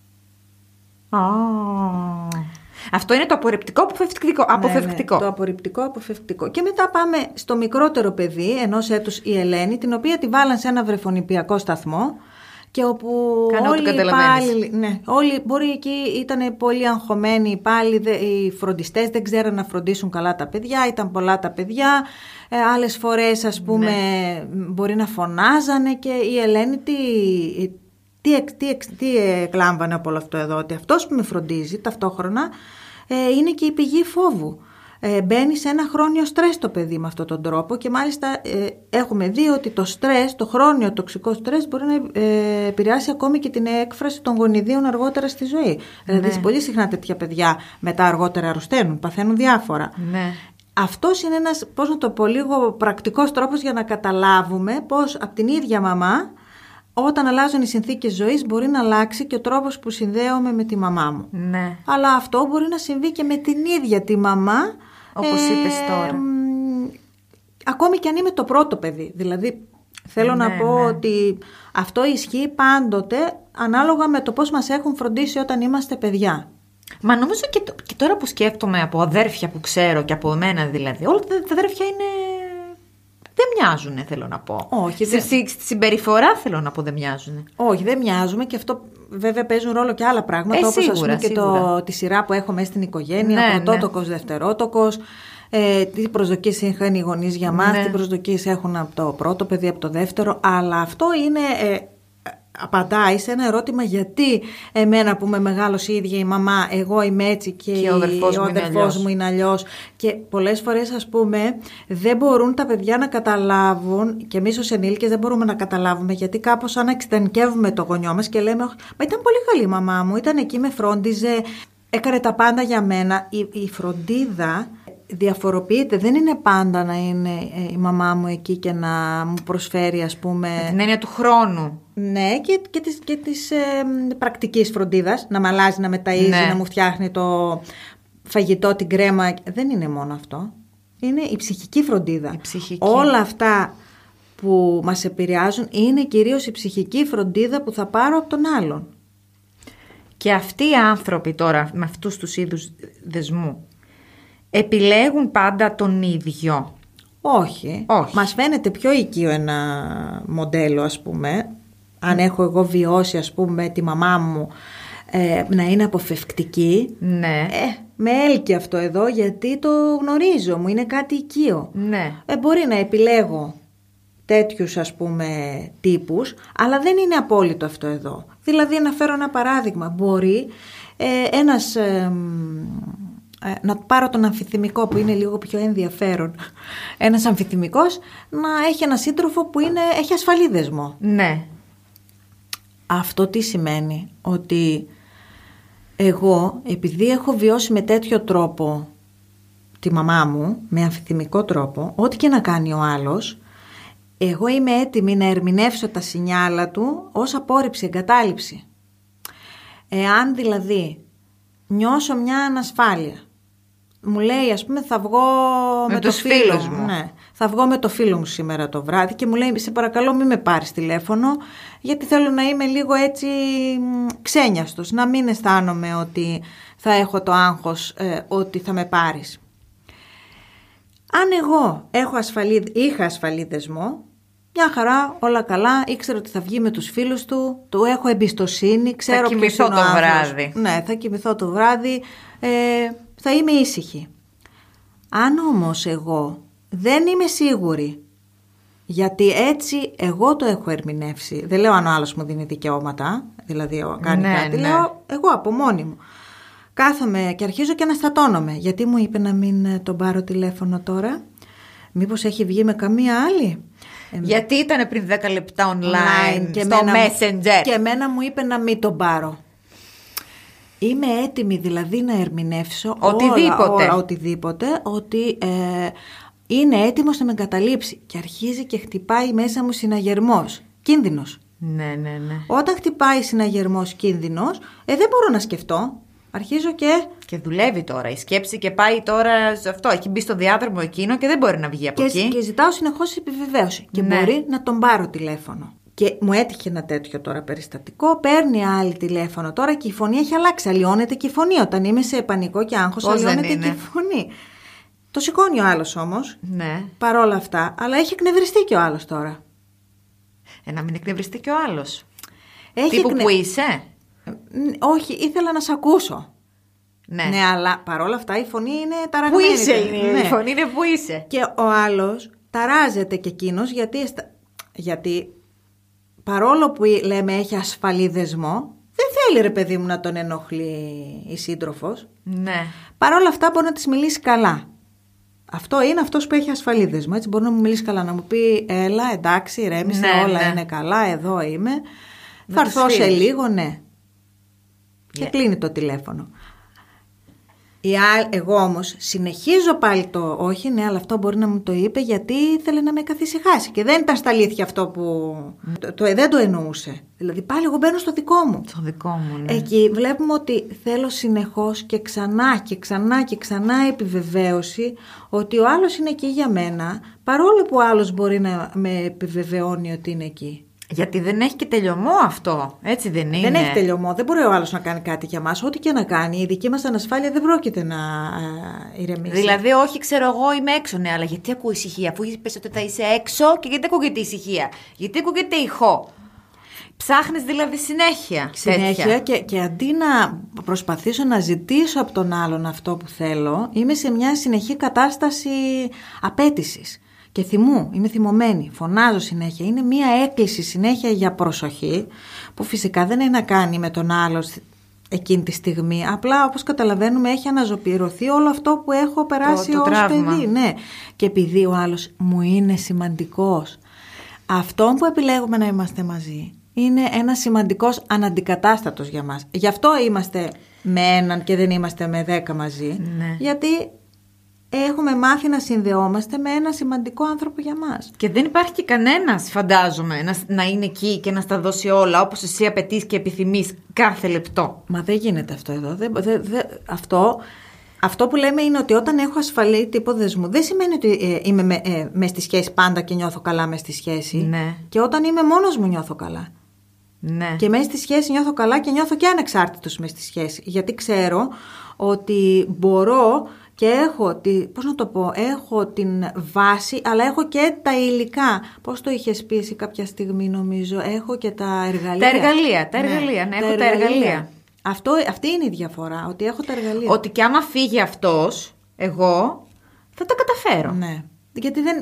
Speaker 1: Oh. Αυτό είναι το απορριπτικό αποφευκτικό. αποφευκτικό.
Speaker 2: Ναι, ναι, το απορριπτικό αποφευκτικό. Και μετά πάμε στο μικρότερο παιδί, ενός έτους η Ελένη, την οποία τη βάλαν σε ένα βρεφονιπιακό σταθμό και όπου
Speaker 1: Κάνω
Speaker 2: όλοι
Speaker 1: ό,τι
Speaker 2: οι υπάλληλοι, ναι, όλοι μπορεί εκεί ήταν πολύ αγχωμένοι οι υπάλληλοι, οι φροντιστές δεν ξέραν να φροντίσουν καλά τα παιδιά, ήταν πολλά τα παιδιά, ε, άλλες φορές ας πούμε ναι. μπορεί να φωνάζανε και η Ελένη τι, τι, τι, τι εκλάμβανε από όλο αυτό εδώ, ότι αυτός που με φροντίζει ταυτόχρονα ε, είναι και η πηγή φόβου. Ε, μπαίνει σε ένα χρόνιο στρες το παιδί με αυτόν τον τρόπο και μάλιστα ε, έχουμε δει ότι το στρες, το χρόνιο τοξικό στρες μπορεί να ε, επηρεάσει ακόμη και την έκφραση των γονιδίων αργότερα στη ζωή. Ναι. Δηλαδή πολύ συχνά τέτοια παιδιά μετά αργότερα αρρωσταίνουν, παθαίνουν διάφορα.
Speaker 1: Ναι.
Speaker 2: Αυτός είναι ένας, πώς να το πω, λίγο πρακτικός τρόπος για να καταλάβουμε πως από την ίδια μαμά όταν αλλάζουν οι συνθήκες ζωής μπορεί να αλλάξει και ο τρόπος που συνδέομαι με τη μαμά μου.
Speaker 1: Ναι.
Speaker 2: Αλλά αυτό μπορεί να συμβεί και με την ίδια τη μαμά.
Speaker 1: Όπως ε, είπες τώρα. Ε,
Speaker 2: ακόμη και αν είμαι το πρώτο παιδί. Δηλαδή θέλω ναι, να πω ναι. ότι αυτό ισχύει πάντοτε ανάλογα με το πώς μας έχουν φροντίσει όταν είμαστε παιδιά.
Speaker 1: Μα νομίζω και, και τώρα που σκέφτομαι από αδέρφια που ξέρω και από εμένα δηλαδή, όλα τα, τα αδέρφια είναι... δεν μοιάζουν, θέλω να πω.
Speaker 2: Όχι.
Speaker 1: Στη, στη, στη συμπεριφορά θέλω να πω δεν μοιάζουν.
Speaker 2: Όχι, δεν μοιάζουμε και αυτό βέβαια παίζουν ρόλο και άλλα πράγματα.
Speaker 1: Ε,
Speaker 2: όπως
Speaker 1: σίγουρα,
Speaker 2: ας πούμε και το, τη σειρά που έχω μέσα στην οικογένεια, ναι, πρωτότοκος, ναι. δευτερότοκος. Ε, τι προσδοκίες είχαν οι γονείς για μας, ναι. τι προσδοκίες έχουν από το πρώτο παιδί, από το δεύτερο. Αλλά αυτό είναι... Ε, απαντάει σε ένα ερώτημα γιατί εμένα που είμαι μεγάλος η ίδια η μαμά, εγώ είμαι έτσι και,
Speaker 1: και ο αδερφός,
Speaker 2: ο
Speaker 1: μου,
Speaker 2: αδερφός
Speaker 1: είναι
Speaker 2: μου είναι αλλιώς. Και πολλές φορές ας πούμε δεν μπορούν τα παιδιά να καταλάβουν και εμείς ως ενήλικες δεν μπορούμε να καταλάβουμε γιατί κάπως σαν να εξτενικεύουμε το γονιό μας και λέμε μα ήταν πολύ καλή η μαμά μου, ήταν εκεί, με φρόντιζε, έκανε τα πάντα για μένα. Η, η φροντίδα διαφοροποιείται, δεν είναι πάντα να είναι η μαμά μου εκεί και να μου προσφέρει ας πούμε...
Speaker 1: Με την έννοια του χρόνου.
Speaker 2: Ναι, και, και της, και της ε, πρακτικής φροντίδας, να με αλλάζει, να με ταΐζει, ναι. να μου φτιάχνει το φαγητό, την κρέμα. Δεν είναι μόνο αυτό. Είναι η ψυχική φροντίδα.
Speaker 1: Η ψυχική.
Speaker 2: Όλα αυτά που μας επηρεάζουν είναι κυρίως η ψυχική φροντίδα που θα πάρω από τον άλλον.
Speaker 1: Και αυτοί οι άνθρωποι τώρα με αυτούς τους είδους δεσμού επιλέγουν πάντα τον ίδιο?
Speaker 2: Όχι.
Speaker 1: Όχι.
Speaker 2: Μας φαίνεται πιο οικείο ένα μοντέλο ας πούμε, αν έχω εγώ βιώσει ας πούμε τη μαμά μου ε, να είναι αποφευκτική.
Speaker 1: Ναι.
Speaker 2: Ε, με έλκει αυτό εδώ γιατί το γνωρίζω, μου είναι κάτι οικείο.
Speaker 1: Ναι.
Speaker 2: Ε, μπορεί να επιλέγω τέτοιους ας πούμε τύπους, αλλά δεν είναι απόλυτο αυτό εδώ. Δηλαδή να φέρω ένα παράδειγμα, μπορεί ε, ένας... Ε, να πάρω τον αμφιθυμικό που είναι λίγο πιο ενδιαφέρον. Ένας αμφιθυμικός να έχει ένα σύντροφο που είναι, έχει ασφαλή δεσμό.
Speaker 1: Ναι.
Speaker 2: Αυτό τι σημαίνει? Ότι εγώ επειδή έχω βιώσει με τέτοιο τρόπο τη μαμά μου, με αμφιθυμικό τρόπο, ό,τι και να κάνει ο άλλος, εγώ είμαι έτοιμη να ερμηνεύσω τα σινιάλα του ως απόρριψη, εγκατάλειψη. Εάν δηλαδή νιώσω μια ανασφάλεια, μου λέει ας πούμε θα βγω με, με το φίλο μου, ναι, θα βγω με το φίλο μου σήμερα το βράδυ και μου λέει σε παρακαλώ μην με πάρεις τηλέφωνο γιατί θέλω να είμαι λίγο έτσι ξένιαστος, να μην αισθάνομαι ότι θα έχω το άγχος ε, ότι θα με πάρεις. Αν εγώ έχω ασφαλή, είχα ασφαλή δεσμό, μια χαρά, όλα καλά, ήξερα ότι θα βγει με τους φίλους του, του έχω εμπιστοσύνη, ξέρω
Speaker 1: θα κοιμηθώ το βράδυ.
Speaker 2: Ναι, θα κοιμηθώ το βράδυ, ε, θα είμαι ήσυχη. Αν όμως εγώ δεν είμαι σίγουρη, γιατί έτσι εγώ το έχω ερμηνεύσει, δεν λέω αν ο άλλος μου δίνει δικαιώματα, δηλαδή κάνει
Speaker 1: ναι,
Speaker 2: κάτι,
Speaker 1: ναι.
Speaker 2: λέω εγώ από μόνη μου. Κάθομαι και αρχίζω και αναστατώνομαι. Γιατί μου είπε να μην τον πάρω τηλέφωνο τώρα? Μήπως έχει βγει με καμία άλλη?
Speaker 1: Γιατί ήταν πριν δέκα λεπτά online, online
Speaker 2: και
Speaker 1: στο Messenger.
Speaker 2: Και εμένα μου είπε να μην τον πάρω. Είμαι έτοιμη δηλαδή να ερμηνεύσω
Speaker 1: οτιδήποτε,
Speaker 2: όλα, όλα, οτιδήποτε ότι ε, είναι έτοιμος να με εγκαταλείψει. Και αρχίζει και χτυπάει μέσα μου συναγερμός, κίνδυνος.
Speaker 1: Ναι, ναι, ναι.
Speaker 2: Όταν χτυπάει συναγερμός, κίνδυνος, ε, δεν μπορώ να σκεφτώ. Αρχίζω και...
Speaker 1: Και δουλεύει τώρα. Η σκέψη και πάει τώρα σε αυτό. Έχει μπει στο διάδρομο εκείνο και δεν μπορεί να βγει από
Speaker 2: και,
Speaker 1: εκεί.
Speaker 2: Και ζητάω συνεχώς επιβεβαίωση. Και ναι. μπορεί να τον πάρω τηλέφωνο. Και μου έτυχε ένα τέτοιο τώρα περιστατικό. Παίρνει άλλη τηλέφωνο τώρα και η φωνή έχει αλλάξει. Αλλοιώνεται και η φωνή. Όταν είμαι σε πανικό και άγχος, αλλοιώνεται και η φωνή. Το σηκώνει ο άλλος όμως.
Speaker 1: Ναι.
Speaker 2: Παρόλα αυτά. Αλλά έχει εκνευριστεί και ο άλλος τώρα.
Speaker 1: Ε, να μην εκνευριστεί και ο άλλος.
Speaker 2: Έχει
Speaker 1: Τύπου
Speaker 2: εκνε...
Speaker 1: που είσαι.
Speaker 2: Όχι, ήθελα να σ' ακούσω.
Speaker 1: Ναι.
Speaker 2: Ναι, αλλά παρόλα αυτά η φωνή είναι ταραγμένη.
Speaker 1: Πού είσαι είναι,
Speaker 2: ναι.
Speaker 1: η φωνή είναι που είσαι.
Speaker 2: Και ο άλλος ταράζεται και εκείνος γιατί, γιατί παρόλο που λέμε έχει ασφαλή δεσμό, δεν θέλει ρε παιδί μου να τον ενοχλεί η σύντροφος.
Speaker 1: Ναι.
Speaker 2: Παρόλα αυτά μπορεί να της μιλήσει καλά. Αυτό είναι αυτός που έχει ασφαλή δεσμό. Έτσι μπορεί να μου μιλήσει καλά, να μου πει έλα εντάξει ηρέμησε,
Speaker 1: ναι,
Speaker 2: όλα
Speaker 1: ναι.
Speaker 2: είναι καλά, εδώ είμαι.
Speaker 1: Με
Speaker 2: θα έρθω σε λίγο, ναι.
Speaker 1: Yeah.
Speaker 2: Και κλείνει το τηλέφωνο. Εγώ όμως συνεχίζω πάλι το όχι, ναι, αλλά αυτό μπορεί να μου το είπε γιατί ήθελε να με καθησυχάσει. Και δεν ήταν στα αλήθεια αυτό που. Mm. Το, το, δεν το εννοούσε. Δηλαδή πάλι εγώ μπαίνω στο δικό μου.
Speaker 1: Στο δικό μου, ναι.
Speaker 2: Εκεί βλέπουμε ότι θέλω συνεχώς και ξανά και ξανά και ξανά επιβεβαίωση ότι ο άλλος είναι εκεί για μένα, παρόλο που ο άλλος μπορεί να με επιβεβαιώνει ότι είναι εκεί.
Speaker 1: Γιατί δεν έχει και τελειωμό αυτό, έτσι δεν είναι?
Speaker 2: Δεν έχει τελειωμό, δεν μπορεί ο άλλος να κάνει κάτι για μας. Ό,τι και να κάνει, η δική μας ανασφάλεια δεν πρόκειται να ηρεμήσει.
Speaker 1: Δηλαδή, όχι, ξέρω εγώ, είμαι έξω, ναι, αλλά γιατί ακούω ησυχία, αφού είπες ότι θα είσαι έξω και γιατί ακούγεται ησυχία, γιατί ακούγεται ηχό. Ψάχνεις δηλαδή συνέχεια.
Speaker 2: Συνέχεια και, και αντί να προσπαθήσω να ζητήσω από τον άλλον αυτό που θέλω, είμαι σε μια συνεχή κατάσταση απέτησης. Και θυμού, είμαι θυμωμένη, φωνάζω συνέχεια. Είναι μία έκκληση συνέχεια για προσοχή, που φυσικά δεν έχει να κάνει με τον άλλο εκείνη τη στιγμή. Απλά, όπως καταλαβαίνουμε, έχει αναζωπηρωθεί όλο αυτό που έχω περάσει
Speaker 1: το, το
Speaker 2: ως
Speaker 1: τραύμα.
Speaker 2: παιδί. Ναι. Και επειδή ο άλλος μου είναι σημαντικός, αυτό που επιλέγουμε να είμαστε μαζί είναι ένα σημαντικός αναντικατάστατος για μας. Γι' αυτό είμαστε με έναν και δεν είμαστε με δέκα μαζί.
Speaker 1: Ναι.
Speaker 2: Γιατί έχουμε μάθει να συνδεόμαστε με ένα σημαντικό άνθρωπο για μας.
Speaker 1: Και δεν υπάρχει και κανένας, φαντάζομαι, να, να είναι εκεί και να στα δώσει όλα όπως εσύ απαιτείς και επιθυμείς κάθε λεπτό.
Speaker 2: Μα δεν γίνεται αυτό εδώ. Δεν, δεν, δεν, αυτό, αυτό που λέμε είναι ότι όταν έχω ασφαλή τύπο δεσμού, δεν σημαίνει ότι ε, είμαι με, ε, μες στη σχέση πάντα και νιώθω καλά μες στη σχέση.
Speaker 1: Ναι.
Speaker 2: Και όταν είμαι μόνος μου νιώθω καλά.
Speaker 1: Ναι.
Speaker 2: Και μέσα στη σχέση νιώθω καλά και νιώθω και ανεξάρτητος μες στη σχέση. Γιατί ξέρω ότι μπορώ και έχω, τη, πώς να το πω, έχω την βάση, αλλά έχω και τα υλικά. Πώς το είχες πει εσύ κάποια στιγμή νομίζω, έχω και τα εργαλεία.
Speaker 1: Τα εργαλεία, τα εργαλεία, ναι, ναι
Speaker 2: τα
Speaker 1: έχω
Speaker 2: εργαλεία.
Speaker 1: τα εργαλεία.
Speaker 2: Αυτό, αυτή είναι η διαφορά, ότι έχω τα εργαλεία.
Speaker 1: Ότι και άμα φύγει αυτός, εγώ θα τα καταφέρω.
Speaker 2: Ναι, γιατί δεν...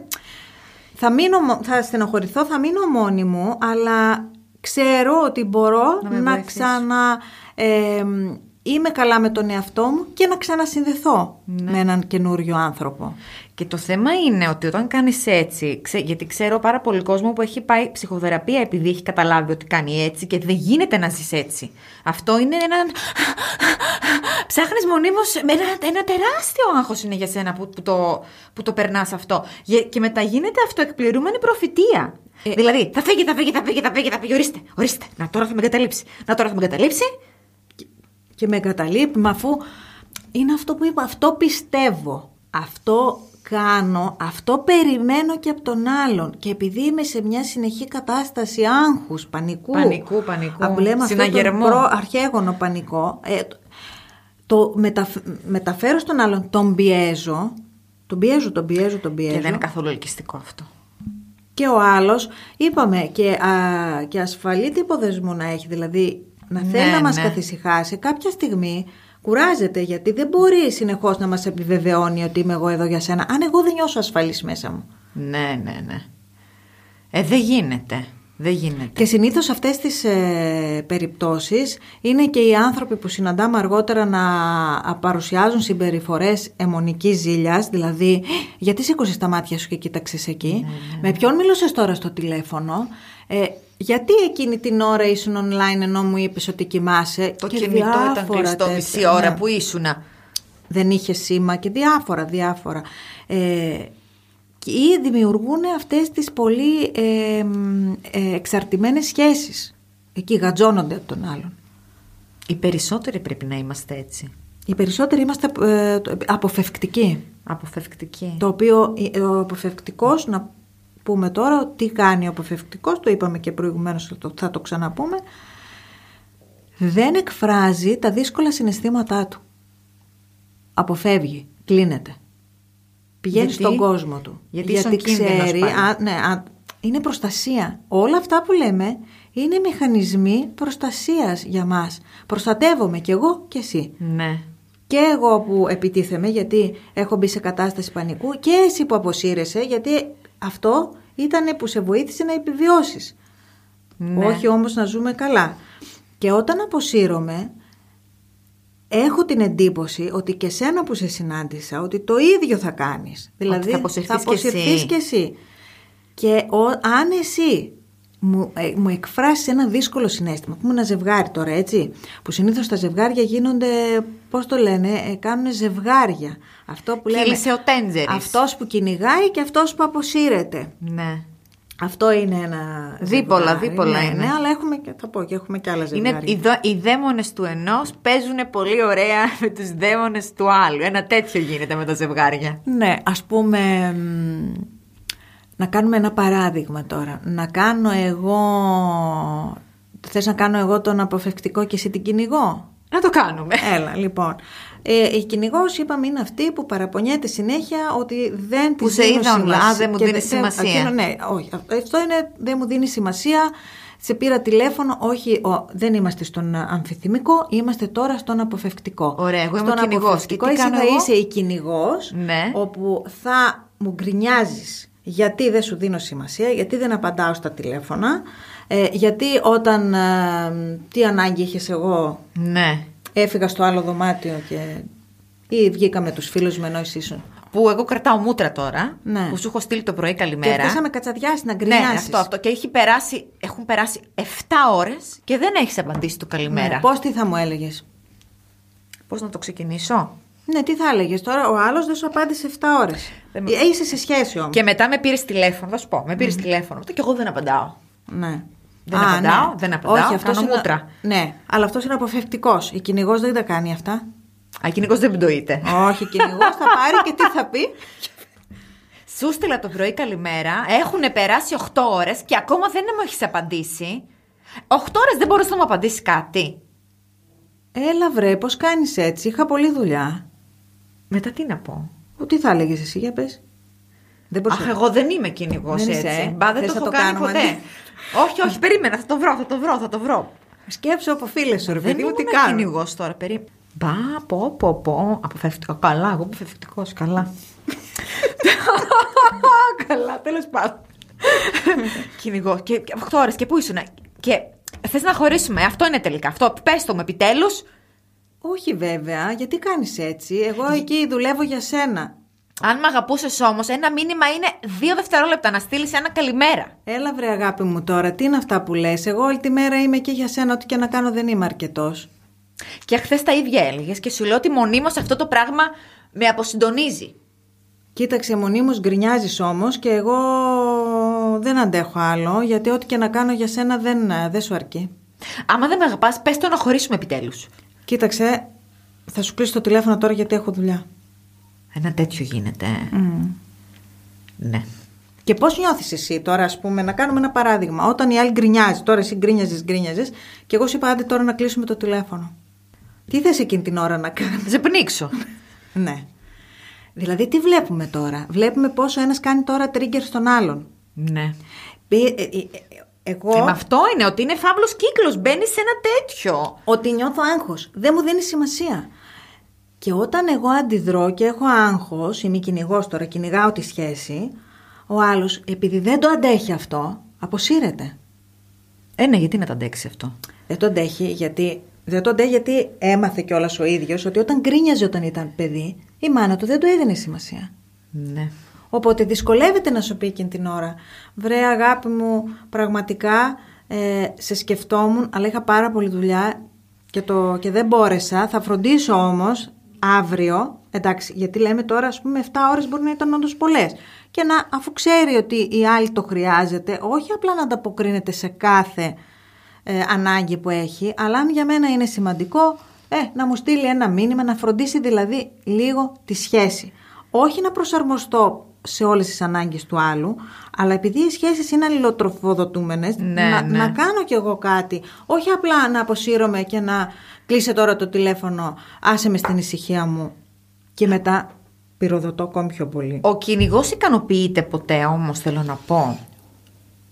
Speaker 2: Θα, μείνω, θα στενοχωρηθώ, θα μείνω μόνη μου, αλλά ξέρω ότι μπορώ να, να ξανα... Ε, είμαι καλά με τον εαυτό μου και να ξανασυνδεθώ ναι. με έναν καινούριο άνθρωπο.
Speaker 1: Και το θέμα είναι ότι όταν κάνεις έτσι, ξέ, γιατί ξέρω πάρα πολύ κόσμο που έχει πάει ψυχοθεραπεία επειδή έχει καταλάβει ότι κάνει έτσι και δεν γίνεται να ζεις έτσι. Αυτό είναι ένα... Ψάχνεις μονίμως, ένα, ένα τεράστιο άγχος είναι για σένα που, που, το, που το περνάς αυτό. Και μετά γίνεται αυτοεκπληρούμενη προφητεία. Ε, δηλαδή, θα φύγει, θα φύγει, θα φύγει, θα φύγει, θα φύγει, ορίστε, ορίστε, να τώρα θα με εγκαταλείψει, να τώρα θα με εγκαταλείψει.
Speaker 2: Και με εγκαταλείπει, μα αφού είναι αυτό που είπα, αυτό πιστεύω, αυτό κάνω, αυτό περιμένω και από τον άλλον. Και επειδή είμαι σε μια συνεχή κατάσταση άγχους, πανικού,
Speaker 1: πανικού, πανικού,
Speaker 2: συναγερμό, αυτό το αρχαίγωνο πανικό, ε, το μεταφ, μεταφέρω στον άλλον, τον πιέζω, τον πιέζω, τον πιέζω, τον πιέζω.
Speaker 1: Και δεν είναι καθόλου ελκυστικό αυτό.
Speaker 2: Και ο άλλος, είπαμε, και, α, και ασφαλή τύπο δεσμού να έχει, δηλαδή... Να θέλει ναι, να μας ναι. καθησυχάσει, κάποια στιγμή κουράζεται γιατί δεν μπορεί συνεχώς να μας επιβεβαιώνει ότι είμαι εγώ εδώ για σένα, αν εγώ δεν νιώσω ασφαλής μέσα μου.
Speaker 1: Ναι, ναι, ναι. Ε, δεν γίνεται. Δεν γίνεται.
Speaker 2: Και συνήθως αυτές τις ε, περιπτώσεις είναι και οι άνθρωποι που συναντάμε αργότερα να παρουσιάζουν συμπεριφορές αιμονικής ζήλιας, δηλαδή γιατί σήκωσες τα μάτια σου και κοίταξες εκεί, ναι, ναι. με ποιον μίλωσες τώρα στο τηλέφωνο, ε, γιατί εκείνη την ώρα ήσουν online ενώ μου είπες ότι κοιμάσαι.
Speaker 1: Το κινητό ήταν κλειστό μισή ώρα ναι. που ήσουνα.
Speaker 2: Δεν είχε σήμα και διάφορα, διάφορα. Ε, ή δημιουργούν αυτές τις πολύ ε, ε, εξαρτημένες σχέσεις. Εκεί γατζώνονται από τον άλλον.
Speaker 1: Οι περισσότεροι πρέπει να είμαστε έτσι.
Speaker 2: Οι περισσότεροι είμαστε ε, αποφευκτικοί.
Speaker 1: Αποφευκτικοί.
Speaker 2: Το οποίο ο αποφευκτικός, να πούμε τώρα τι κάνει ο αποφευκτικός, το είπαμε και προηγουμένως, θα το, θα το ξαναπούμε, δεν εκφράζει τα δύσκολα συναισθήματά του. Αποφεύγει, κλείνεται. Πηγαίνει
Speaker 1: γιατί?
Speaker 2: στον κόσμο του.
Speaker 1: Γιατί,
Speaker 2: γιατί ξέρει, α, ναι, α, είναι προστασία. Όλα αυτά που λέμε είναι μηχανισμοί προστασίας για μας. Προστατεύομαι κι εγώ κι εσύ.
Speaker 1: Ναι.
Speaker 2: Και εγώ που επιτίθεμαι γιατί έχω μπει σε κατάσταση πανικού και εσύ που αποσύρεσαι γιατί αυτό ήταν που σε βοήθησε να επιβιώσεις. Ναι. Όχι όμως να ζούμε καλά. Και όταν αποσύρωμαι, έχω την εντύπωση ότι και σένα που σε συνάντησα, ότι το ίδιο θα κάνεις. Δηλαδή
Speaker 1: θα αποσυρθείς,
Speaker 2: θα αποσυρθείς και, και εσύ. Και ο, αν εσύ μου, ε, μου εκφράσεις ένα δύσκολο συναίσθημα, πούμε ένα ζευγάρι τώρα, έτσι, που συνήθως τα ζευγάρια γίνονται, πώς το λένε, ε, κάνουν ζευγάρια. Αυτό που λέμε, αυτός που κυνηγάει και αυτός που αποσύρεται.
Speaker 1: Ναι.
Speaker 2: Αυτό είναι ένα
Speaker 1: δίπολα,
Speaker 2: ζευγάρι,
Speaker 1: δίπολα
Speaker 2: ναι,
Speaker 1: είναι.
Speaker 2: Ναι, αλλά έχουμε και, θα πω, και έχουμε και άλλα ζευγάρια.
Speaker 1: Είναι οι, δο, οι δαίμονες του ενός παίζουν πολύ ωραία με τους δαίμονες του άλλου. Ένα τέτοιο γίνεται με τα ζευγάρια.
Speaker 2: Ναι, ας πούμε, να κάνουμε ένα παράδειγμα τώρα. Να κάνω εγώ, θες να κάνω εγώ τον αποφευκτικό και εσύ την κυνηγό?
Speaker 1: Να το κάνουμε.
Speaker 2: Έλα, λοιπόν. Ε, η κυνηγός, είπαμε, είναι αυτή που παραπονιέται συνέχεια ότι δεν
Speaker 1: που
Speaker 2: της δίνω σημασία.
Speaker 1: Α, δεν μου δίνει σημασία.
Speaker 2: Εκείνο, ναι, όχι. Αυτό είναι, δεν μου δίνει σημασία. Σε πήρα τηλέφωνο, όχι, ο, δεν είμαστε στον αμφιθυμικό, είμαστε τώρα στον αποφευκτικό.
Speaker 1: Ωραία, εγώ είμαι
Speaker 2: στον
Speaker 1: κυνηγός.
Speaker 2: αποφευκτικό, εσύ θα
Speaker 1: εγώ?
Speaker 2: είσαι η κυνηγός,
Speaker 1: ναι.
Speaker 2: όπου θα μου γκρινιάζεις γιατί δεν σου δίνω σημασία, γιατί δεν απαντάω στα τηλέφωνα, ε, γιατί όταν, ε, τι ανάγκη είχες εγώ...
Speaker 1: Ναι.
Speaker 2: Έφυγα στο άλλο δωμάτιο και... ή βγήκα με τους φίλους με ενώ εσύ ήσουν.
Speaker 1: Που εγώ κρατάω μούτρα τώρα,
Speaker 2: ναι.
Speaker 1: που σου έχω στείλει το πρωί καλημέρα.
Speaker 2: Και αυτές με κατσαδιάσει να γκρινιάσεις.
Speaker 1: Ναι, αυτό, αυτό. Και έχει περάσει, έχουν περάσει εφτά ώρες και δεν έχεις απαντήσει το καλημέρα.
Speaker 2: Ναι, πώς τι θα μου έλεγες?
Speaker 1: Πώς να το ξεκινήσω?
Speaker 2: Ναι, τι θα έλεγες τώρα? Ο άλλος δεν σου απάντησε εφτά ώρες. Δεν... Είσαι σε σχέση όμως.
Speaker 1: Και μετά με πήρες τηλέφωνο, θα σου πω, με πήρες mm. τηλέφωνο. Και εγώ δεν απαντάω.
Speaker 2: Ναι.
Speaker 1: Δεν
Speaker 2: Α,
Speaker 1: απαντάω,
Speaker 2: ναι.
Speaker 1: δεν απαντάω,
Speaker 2: όχι,
Speaker 1: κάνω
Speaker 2: είναι...
Speaker 1: μούτρα.
Speaker 2: Ναι, αλλά αυτός είναι αποφευκτικός. Η κυνηγός δεν τα κάνει αυτά.
Speaker 1: Α, η κυνηγός δεν πντωείται.
Speaker 2: Όχι, η κυνηγός θα πάρει και τι θα πει?
Speaker 1: Σου στείλα το πρωί καλημέρα, έχουν περάσει οκτώ ώρες και ακόμα δεν μου έχεις απαντήσει. οκτώ ώρες δεν μπορείς να μου απαντήσεις κάτι?
Speaker 2: Έλα βρε, πώς κάνεις έτσι, είχα πολλή δουλειά.
Speaker 1: Μετά τι να πω?
Speaker 2: Τι θα έλεγες εσύ, για πες.
Speaker 1: Δεν Αχ, να... εγώ δεν είμαι κυνηγός έτσι.
Speaker 2: Είσαι,
Speaker 1: Μπα, δεν το έχω το κάνει ποτέ. Ναι. όχι, όχι, περίμενα, θα το βρω, θα το βρω, θα το βρω.
Speaker 2: Σκέψου από φίλες σου, ρε παιδί μου, τι
Speaker 1: κάνω. Δεν είμαι κυνηγός τώρα, περίμενα. Μπα, πω, πω, πω, αποφευκτικό, καλά, εγώ αποφευκτικός, καλά. καλά, τέλος πάντων. Κυνηγό. Και οκτώ ώρες και πού ήσουν? Και θες να χωρίσουμε, αυτό είναι τελικά, αυτό, πες το μου επιτέλους.
Speaker 2: Όχι βέβαια, γιατί κάνεις έτσι, εγώ εκεί δουλεύω για σένα.
Speaker 1: Αν με αγαπούσες όμως, ένα μήνυμα είναι δύο δευτερόλεπτα να στείλεις ένα καλημέρα.
Speaker 2: Έλα βρε αγάπη μου τώρα, τι είναι αυτά που λες? Εγώ όλη τη μέρα είμαι εκεί για σένα, ό,τι και να κάνω δεν είμαι αρκετός.
Speaker 1: Και χθες τα ίδια έλεγες και σου λέω ότι μονίμως αυτό το πράγμα με αποσυντονίζει.
Speaker 2: Κοίταξε, μονίμως γκρινιάζεις όμως και εγώ δεν αντέχω άλλο, γιατί ό,τι και να κάνω για σένα δεν, δεν σου αρκεί.
Speaker 1: Άμα δεν με αγαπάς, πες το να χωρίσουμε επιτέλους.
Speaker 2: Κοίταξε, θα σου κλείσω το τηλέφωνο τώρα γιατί έχω δουλειά.
Speaker 1: Ένα τέτοιο γίνεται.
Speaker 2: Mm.
Speaker 1: Ναι.
Speaker 2: Και πώς νιώθεις εσύ τώρα, ας πούμε, να κάνουμε ένα παράδειγμα. Όταν η άλλη γκρινιάζει, τώρα εσύ γκρίνιαζες, γκρίνιαζες, και εγώ σου είπα άντε τώρα να κλείσουμε το τηλέφωνο. Τι θες εκείνη την ώρα να κάνεις?
Speaker 1: Σε πνίξω.
Speaker 2: Ναι. Δηλαδή τι βλέπουμε τώρα? Βλέπουμε πόσο ένας κάνει τώρα trigger στον άλλον.
Speaker 1: Ναι.
Speaker 2: Ε, ε, ε, εγώ...
Speaker 1: Ε, με αυτό είναι, ότι είναι φαύλος κύκλος, μπαίνεις σε ένα τέτοιο.
Speaker 2: Ότι νιώθω άγχος, δεν μου δίνει σημασία. Και όταν εγώ αντιδρώ και έχω άγχος, είμαι κυνηγός τώρα, κυνηγάω τη σχέση, ο άλλος, επειδή δεν το αντέχει αυτό, αποσύρεται.
Speaker 1: Ε, ναι, γιατί να το αντέξει αυτό?
Speaker 2: Δεν το αντέχει γιατί, δεν το αντέχει γιατί έμαθε κιόλας ο ίδιος ότι όταν γκρίνιαζε όταν ήταν παιδί, η μάνα του δεν του έδινε σημασία.
Speaker 1: Ναι.
Speaker 2: Οπότε δυσκολεύεται να σου πει εκείνη την ώρα, βρε αγάπη μου, πραγματικά ε, σε σκεφτόμουν, αλλά είχα πάρα πολλή δουλειά και, το, και δεν μπόρεσα, θα φροντίσω όμως αύριο, εντάξει, γιατί λέμε τώρα ας πούμε εφτά ώρες μπορεί να ήταν όντως πολλές, και να, αφού ξέρει ότι η άλλη το χρειάζεται, όχι απλά να ανταποκρίνεται σε κάθε ε, ανάγκη που έχει, αλλά αν για μένα είναι σημαντικό, ε, να μου στείλει ένα μήνυμα, να φροντίσει δηλαδή λίγο τη σχέση. Όχι να προσαρμοστώ σε όλες τις ανάγκες του άλλου, αλλά επειδή οι σχέσεις είναι αλληλοτροφοδοτούμενες,
Speaker 1: ναι,
Speaker 2: να,
Speaker 1: ναι.
Speaker 2: να κάνω κι εγώ κάτι. Όχι απλά να αποσύρωμαι και να κλείσε τώρα το τηλέφωνο, άσε με στην ησυχία μου και μετά πυροδοτώ ακόμη πιο πολύ.
Speaker 1: Ο κυνηγός ικανοποιείται ποτέ όμως, θέλω να πω?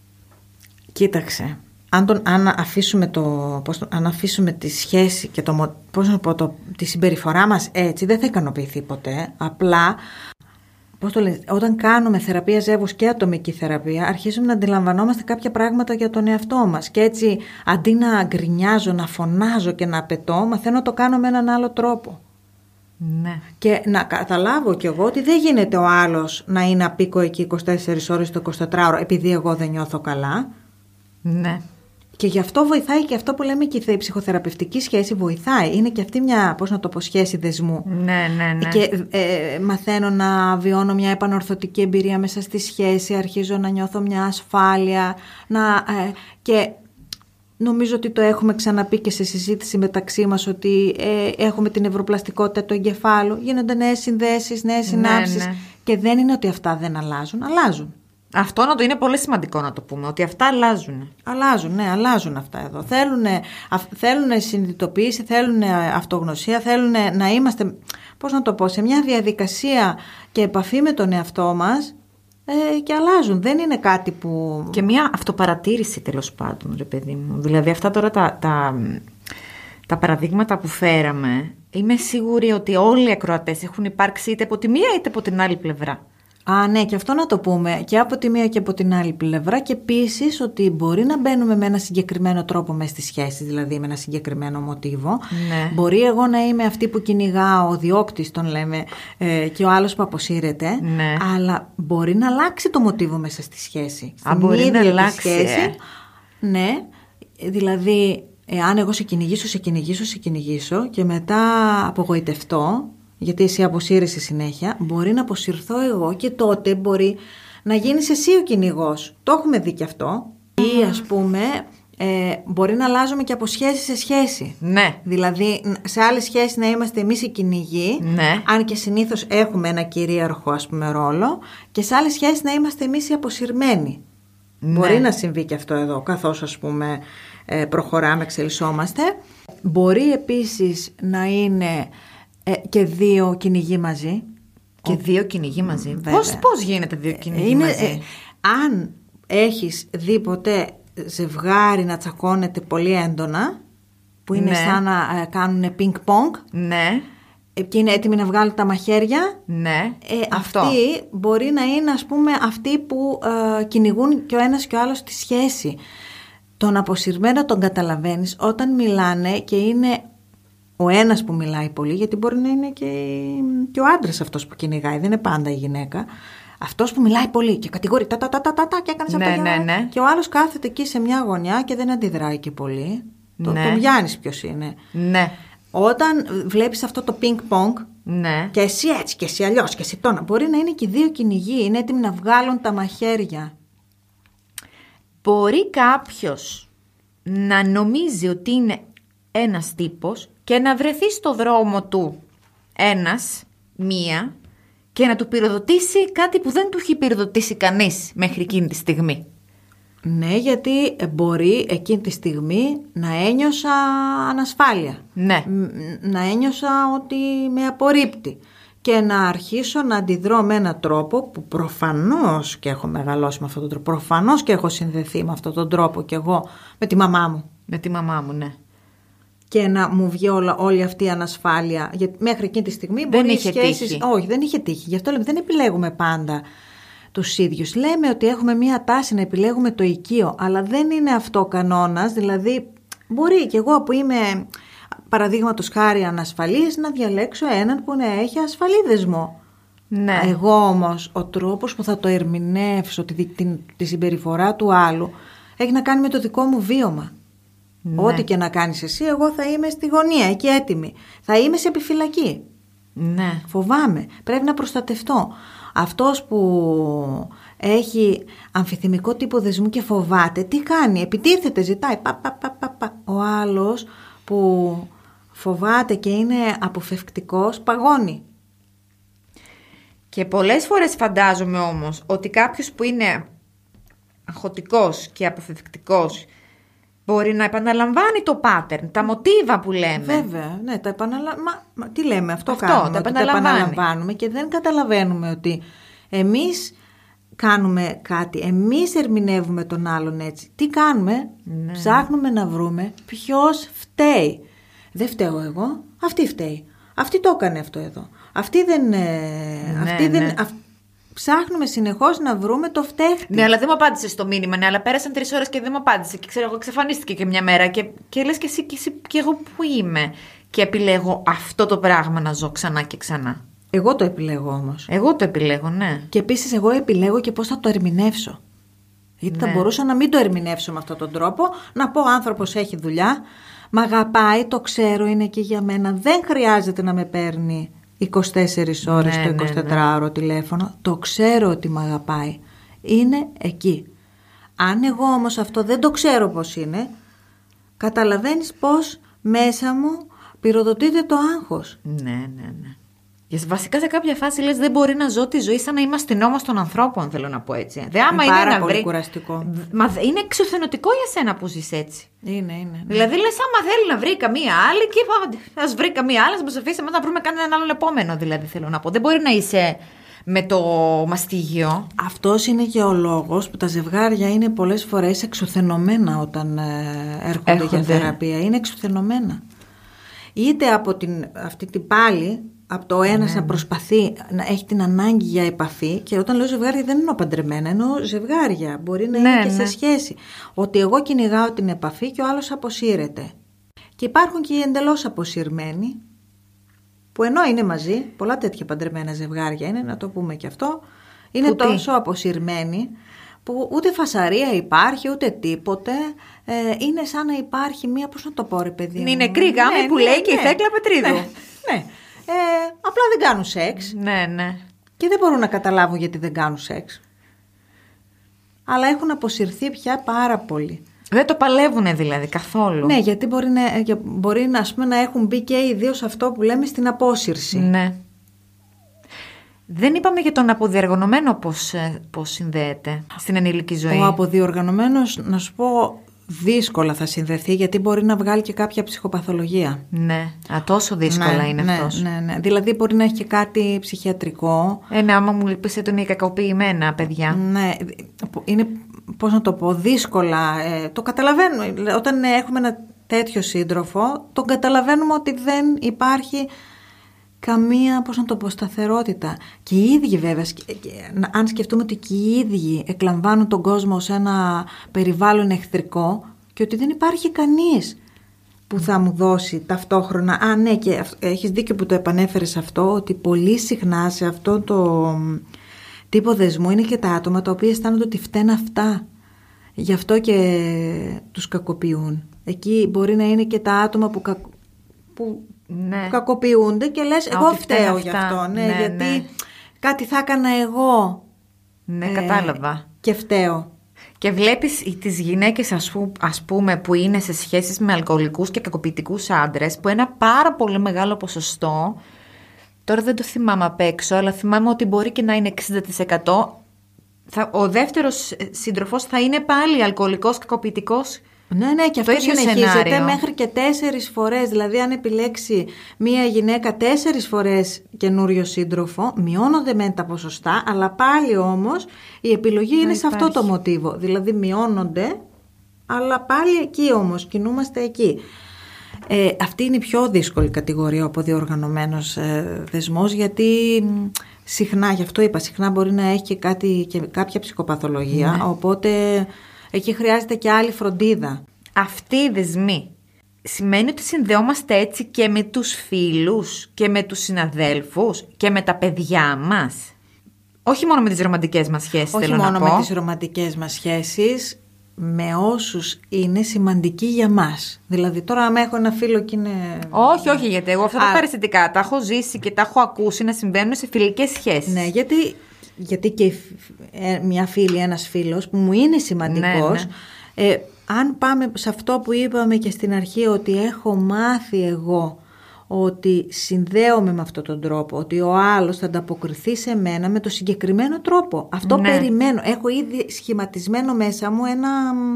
Speaker 2: Κοίταξε. Αν, τον, αν, αφήσουμε το, πώς, αν αφήσουμε τη σχέση και το, πώς να πω, το, τη συμπεριφορά μας έτσι, δεν θα ικανοποιηθεί ποτέ. Απλά, πώς το λες, όταν κάνουμε θεραπεία ζεύγους και ατομική θεραπεία, αρχίζουμε να αντιλαμβανόμαστε κάποια πράγματα για τον εαυτό μας. Και έτσι, αντί να γκρινιάζω, να φωνάζω και να απαιτώ, μαθαίνω να το κάνω με έναν άλλο τρόπο.
Speaker 1: Ναι.
Speaker 2: Και να καταλάβω κι εγώ ότι δεν γίνεται ο άλλος να είναι απίκο εκεί είκοσι τέσσερις ώρες το εικοσιτετράωρο επειδή εγώ δεν νιώθω καλά.
Speaker 1: Ναι.
Speaker 2: Και γι' αυτό βοηθάει και αυτό που λέμε και η ψυχοθεραπευτική σχέση βοηθάει. Είναι και αυτή μια, πώς να το πω, σχέση δεσμού.
Speaker 1: Ναι, ναι, ναι.
Speaker 2: Και ε, μαθαίνω να βιώνω μια επανορθωτική εμπειρία μέσα στη σχέση, αρχίζω να νιώθω μια ασφάλεια. Να, ε, και νομίζω ότι το έχουμε ξαναπεί και σε συζήτηση μεταξύ μας ότι ε, έχουμε την νευροπλαστικότητα του εγκεφάλου, γίνονται νέες συνδέσεις, νέες συνάψεις.
Speaker 1: Ναι, ναι.
Speaker 2: Και δεν είναι ότι αυτά δεν αλλάζουν, αλλάζουν.
Speaker 1: Αυτό να το είναι πολύ σημαντικό να το πούμε, ότι αυτά αλλάζουν.
Speaker 2: Αλλάζουν, ναι, αλλάζουν αυτά εδώ. Θέλουν, θέλουν συνειδητοποίηση, θέλουν αυτογνωσία, θέλουν να είμαστε, πώς να το πω, σε μια διαδικασία και επαφή με τον εαυτό μας ε, και αλλάζουν. Δεν είναι κάτι που...
Speaker 1: Και μια αυτοπαρατήρηση τέλος πάντων, ρε παιδί μου. Δηλαδή αυτά τώρα τα, τα, τα παραδείγματα που φέραμε, είμαι σίγουρη ότι όλοι οι ακροατές έχουν υπάρξει είτε από τη μία είτε από την άλλη πλευρά.
Speaker 2: Α, ναι, και αυτό να το πούμε και από τη μία και από την άλλη πλευρά. Και επίσης ότι μπορεί να μπαίνουμε με ένα συγκεκριμένο τρόπο μέσα στη σχέση, δηλαδή με ένα συγκεκριμένο μοτίβο. Ναι. Μπορεί εγώ να είμαι αυτή που κυνηγάω, ο διώκτης τον λέμε, ε, και ο άλλος που αποσύρεται. Ναι. Αλλά μπορεί να αλλάξει το μοτίβο μέσα στη σχέση.
Speaker 1: Α, μπορεί να αλλάξει. Σχέση, ε.
Speaker 2: Ναι, δηλαδή, εάν εγώ σε κυνηγήσω, σε κυνηγήσω, σε κυνηγήσω και μετά απογοητευτώ. Γιατί εσύ αποσύρεσαι συνέχεια, μπορεί να αποσυρθώ εγώ και τότε μπορεί να γίνεις εσύ ο κυνηγός. Το έχουμε δει και αυτό. Mm. Ή ας πούμε, ε, μπορεί να αλλάζουμε και από σχέση σε σχέση.
Speaker 1: Ναι.
Speaker 2: Δηλαδή, σε άλλες σχέσεις να είμαστε εμείς οι κυνηγοί,
Speaker 1: ναι.
Speaker 2: αν και συνήθως έχουμε ένα κυρίαρχο ας πούμε ρόλο, και σε άλλες σχέσεις να είμαστε εμείς οι αποσυρμένοι. Ναι. Μπορεί να συμβεί και αυτό εδώ, καθώς ας πούμε προχωράμε, εξελισσόμαστε. Μπορεί επίσης να είναι... Ε, και δύο κυνηγοί μαζί.
Speaker 1: Και δύο κυνηγοί μαζί. Πώς, πώς γίνεται δύο κυνηγοί
Speaker 2: είναι,
Speaker 1: μαζί.
Speaker 2: Ε, αν έχεις δει ποτέ ζευγάρι να τσακώνεται πολύ έντονα, που είναι ναι. σαν να ε, κάνουν πινκ-πονγκ,
Speaker 1: ναι.
Speaker 2: και είναι έτοιμοι να βγάλουν τα μαχαίρια,
Speaker 1: ναι.
Speaker 2: ε, αυτοί μπορεί να είναι ας πούμε αυτοί που ε, κυνηγούν και ο ένας και ο άλλος τη σχέση. Τον αποσυρμένο τον καταλαβαίνεις όταν μιλάνε και είναι ο ένας που μιλάει πολύ, γιατί μπορεί να είναι και, και ο άντρας αυτός που κυνηγάει, δεν είναι πάντα η γυναίκα. Αυτός που μιλάει πολύ και κατηγορεί τα τα τα τα τα και έκανες
Speaker 1: ναι,
Speaker 2: αυτό
Speaker 1: ναι, ναι.
Speaker 2: Και ο άλλος κάθεται εκεί σε μια γωνιά και δεν αντιδράει και πολύ. Ναι. Τον πιάνεις ποιος είναι.
Speaker 1: Ναι.
Speaker 2: Όταν βλέπεις αυτό το πινκ-πονγκ,
Speaker 1: ναι.
Speaker 2: και εσύ έτσι και εσύ αλλιώς και εσύ τόνα, μπορεί να είναι και οι δύο κυνηγοί, είναι έτοιμοι να βγάλουν τα μαχαίρια.
Speaker 1: Μπορεί κάποιος να νομίζει ότι είναι ένας τύπος και να βρεθεί στο δρόμο του ένας, μία, και να του πυροδοτήσει κάτι που δεν του έχει πυροδοτήσει κανείς μέχρι εκείνη τη στιγμή.
Speaker 2: Ναι, γιατί μπορεί εκείνη τη στιγμή να ένιωσα ανασφάλεια.
Speaker 1: Ναι.
Speaker 2: Να ένιωσα ότι με απορρίπτει. Και να αρχίσω να αντιδρώ με έναν τρόπο που προφανώς και έχω μεγαλώσει με αυτόν τον τρόπο. Προφανώς και έχω συνδεθεί με αυτόν τον τρόπο και εγώ με τη μαμά μου.
Speaker 1: Με τη μαμά μου, ναι.
Speaker 2: Και να μου βγει όλα, όλη αυτή η ανασφάλεια. Γιατί μέχρι εκείνη τη στιγμή
Speaker 1: δεν
Speaker 2: μπορεί
Speaker 1: είχε
Speaker 2: σχέσεις...
Speaker 1: τύχει.
Speaker 2: Όχι, δεν είχε τύχει. Γι' αυτό λέμε, δεν επιλέγουμε πάντα τους ίδιους. Λέμε ότι έχουμε μία τάση να επιλέγουμε το οικείο, αλλά δεν είναι αυτό κανόνας. Δηλαδή, μπορεί και εγώ που είμαι, παραδείγματος χάρη, ανασφαλής, να διαλέξω έναν που να έχει ασφαλή δεσμό.
Speaker 1: Ναι.
Speaker 2: Εγώ όμως, ο τρόπος που θα το ερμηνεύσω, τη, τη, τη συμπεριφορά του άλλου, έχει να κάνει με το δικό μου βίωμα. Ναι. Ό,τι και να κάνεις εσύ, εγώ θα είμαι στη γωνία, εκεί έτοιμη. Θα είμαι σε επιφυλακή.
Speaker 1: Ναι.
Speaker 2: Φοβάμαι. Πρέπει να προστατευτώ. Αυτός που έχει αμφιθυμικό τύπο δεσμού και φοβάται, τι κάνει? Επιτίθεται, ζητάει. Πα, πα, πα, πα, πα. Ο άλλος που φοβάται και είναι αποφευκτικός, παγώνει.
Speaker 1: Και πολλές φορές φαντάζομαι όμως ότι κάποιος που είναι αγχωτικός και αποφευκτικός μπορεί να επαναλαμβάνει το pattern, τα μοτίβα που λέμε.
Speaker 2: Βέβαια, ναι, τα επαναλαμβάνουμε. Μα, τι λέμε, αυτό,
Speaker 1: αυτό
Speaker 2: κάνουμε,
Speaker 1: τα
Speaker 2: ότι τα επαναλαμβάνουμε και δεν καταλαβαίνουμε ότι εμείς κάνουμε κάτι, εμείς ερμηνεύουμε τον άλλον έτσι. Τι κάνουμε? Ναι. Ψάχνουμε να βρούμε ποιος φταίει. Δεν φταίω εγώ, αυτή φταίει. Αυτή το έκανε αυτό εδώ. Αυτή δεν... Ναι, αυτή δεν ναι. αυ... Ψάχνουμε συνεχώς να βρούμε το φταίχτη.
Speaker 1: Ναι, αλλά δεν μου απάντησε στο μήνυμα. Ναι, αλλά πέρασαν τρεις ώρες και δεν μου απάντησε. Και ξέρω, εγώ εξαφανίστηκε και μια μέρα. Και, και λες και εσύ και, εσύ και εγώ που είμαι. Και επιλέγω αυτό το πράγμα να ζω ξανά και ξανά.
Speaker 2: Εγώ το επιλέγω όμως.
Speaker 1: Εγώ το επιλέγω, ναι.
Speaker 2: Και επίσης εγώ επιλέγω και πώς θα το ερμηνεύσω. Γιατί ναι. θα μπορούσα να μην το ερμηνεύσω με αυτόν τον τρόπο. Να πω, ο άνθρωπος έχει δουλειά, μ' αγαπάει, το ξέρω, είναι εκεί για μένα. Δεν χρειάζεται να με παίρνει είκοσι τέσσερις ώρες ναι, το εικοσιτετράωρο ναι, ναι. τηλέφωνο. Το ξέρω ότι μ' αγαπάει. Είναι εκεί. Αν εγώ όμως αυτό δεν το ξέρω πώς είναι, καταλαβαίνεις πώς μέσα μου πυροδοτείται το άγχος.
Speaker 1: Ναι, ναι, ναι. Βασικά σε κάποια φάση λες δεν μπορεί να ζω τη ζωή σαν να είμαι αστυνόμος των ανθρώπων, θέλω να πω έτσι. Δε, άμα
Speaker 2: είναι
Speaker 1: πάρα
Speaker 2: είναι πολύ
Speaker 1: βρει...
Speaker 2: κουραστικό.
Speaker 1: Μα είναι εξουθενωτικό για σένα που ζεις έτσι.
Speaker 2: Είναι, είναι. Ναι.
Speaker 1: Δηλαδή λες άμα θέλει να βρει καμία άλλη και ας βρει καμία άλλη, ας μας αφήσει μετά να βρούμε κανέναν άλλον επόμενο, δηλαδή θέλω να πω. Δεν μπορεί να είσαι με το μαστίγιο.
Speaker 2: Αυτός είναι και ο λόγος που τα ζευγάρια είναι πολλές φορές εξουθενωμένα όταν έρχονται, έρχονται. για θεραπεία. Είναι εξουθενωμένα. Είτε από την, αυτή την πάλι... Από το ένας ναι. να προσπαθεί να έχει την ανάγκη για επαφή, και όταν λέω ζευγάρια δεν εννοώ παντρεμένα, εννοώ ζευγάρια. Μπορεί να ναι, είναι και ναι. σε σχέση. Ότι εγώ κυνηγάω την επαφή και ο άλλος αποσύρεται. Και υπάρχουν και οι εντελώς αποσυρμένοι, που ενώ είναι μαζί, πολλά τέτοια παντρεμένα ζευγάρια είναι, να το πούμε και αυτό, είναι που τόσο τι? αποσυρμένοι, που ούτε φασαρία υπάρχει, ούτε τίποτε. Ε, είναι σαν να υπάρχει μία, πώς να το πω ρε παιδί μου.
Speaker 1: Είναι νεκρή γάμη ναι, που ναι, λέει ναι, και η Θέκλα Πετρίδου.
Speaker 2: Ναι, ναι. Ε, απλά δεν κάνουν σεξ.
Speaker 1: Ναι, ναι.
Speaker 2: Και δεν μπορούν να καταλάβουν γιατί δεν κάνουν σεξ. Αλλά έχουν αποσυρθεί πια πάρα πολύ.
Speaker 1: Δεν το παλεύουν δηλαδή καθόλου.
Speaker 2: Ναι, γιατί μπορεί να, μπορεί, ας πούμε, να έχουν μπει και οι δύο σε αυτό που λέμε στην απόσυρση.
Speaker 1: Ναι. Δεν είπαμε για τον αποδιοργανωμένο πώς, πώς συνδέεται στην ενήλικη ζωή.
Speaker 2: Ο αποδιοργανωμένος, να σου πω, δύσκολα θα συνδεθεί, γιατί μπορεί να βγάλει και κάποια ψυχοπαθολογία.
Speaker 1: Ναι, α, τόσο δύσκολα ναι, είναι
Speaker 2: ναι,
Speaker 1: αυτός.
Speaker 2: Ναι, ναι. Δηλαδή μπορεί να έχει και κάτι ψυχιατρικό.
Speaker 1: Ε, ναι, άμα μου λείπεις ότι είναι κακοποιημένα παιδιά.
Speaker 2: Ναι, είναι, πώς να το πω, δύσκολα. Ε, το καταλαβαίνουμε. Όταν έχουμε ένα τέτοιο σύντροφο, τον καταλαβαίνουμε ότι δεν υπάρχει καμία, πώς να το πω, σταθερότητα. Και οι ίδιοι βέβαια, αν σκεφτούμε ότι και οι ίδιοι εκλαμβάνουν τον κόσμο σε ένα περιβάλλον εχθρικό και ότι δεν υπάρχει κανείς που θα μου δώσει ταυτόχρονα. Α, ναι, και έχεις δίκιο που το επανέφερες αυτό, ότι πολύ συχνά σε αυτό το τύπο δεσμού είναι και τα άτομα τα οποία αισθάνονται ότι φταίνουν αυτά. Γι' αυτό και τους κακοποιούν. Εκεί μπορεί να είναι και τα άτομα που, κακ... που... Ναι. κακοποιούνται και λες εγώ φταίω γι' αυτό, ναι, ναι, γιατί ναι. κάτι θα έκανα εγώ.
Speaker 1: Ναι, ε, κατάλαβα.
Speaker 2: Και φταίω.
Speaker 1: Και βλέπεις τις γυναίκες ας, που, ας πούμε που είναι σε σχέσεις με αλκοολικούς και κακοποιητικούς άντρες, που ένα πάρα πολύ μεγάλο ποσοστό, τώρα δεν το θυμάμαι απ' έξω, αλλά θυμάμαι ότι μπορεί και να είναι εξήντα τοις εκατό, θα, ο δεύτερος σύντροφος θα είναι πάλι αλκοολικός, κακοποιητικός.
Speaker 2: Ναι, ναι, και αυτό συνεχίζεται μέχρι και τέσσερις φορές. Δηλαδή, αν επιλέξει μία γυναίκα τέσσερις φορές καινούριο σύντροφο, μειώνονται μεν τα ποσοστά, αλλά πάλι όμως η επιλογή είναι σε αυτό το μοτίβο. Δηλαδή, μειώνονται, αλλά πάλι εκεί όμως, κινούμαστε εκεί. Ε, αυτή είναι η πιο δύσκολη κατηγορία, ο αποδιοργανωμένος ε, δεσμός, γιατί συχνά, γι' αυτό είπα, συχνά μπορεί να έχει και, κάτι, και κάποια ψυχοπαθολογία, ναι. Οπότε εκεί χρειάζεται και άλλη φροντίδα.
Speaker 1: Αυτή η δεσμή σημαίνει ότι συνδεόμαστε έτσι και με τους φίλους και με τους συναδέλφους και με τα παιδιά μας. Όχι μόνο με τις ρομαντικές μας σχέσεις,
Speaker 2: Όχι
Speaker 1: θέλω
Speaker 2: μόνο
Speaker 1: να πω.
Speaker 2: με τις ρομαντικές μας σχέσεις, με όσους είναι σημαντικοί για μας. Δηλαδή τώρα άμα έχω ένα φίλο και είναι...
Speaker 1: Όχι, όχι, γιατί εγώ αυτά τα περιστατικά τα έχω ζήσει και τα έχω ακούσει να συμβαίνουν σε φιλικές σχέσεις.
Speaker 2: Ναι, γιατί... γιατί και μια φίλη, ένας φίλος που μου είναι σημαντικός, ναι, ναι. Ε, αν πάμε σε αυτό που είπαμε και στην αρχή, ότι έχω μάθει εγώ ότι συνδέομαι με αυτόν τον τρόπο, ότι ο άλλος θα ανταποκριθεί σε μένα με το συγκεκριμένο τρόπο. Αυτό ναι. περιμένω. Έχω ήδη σχηματισμένο μέσα μου ένα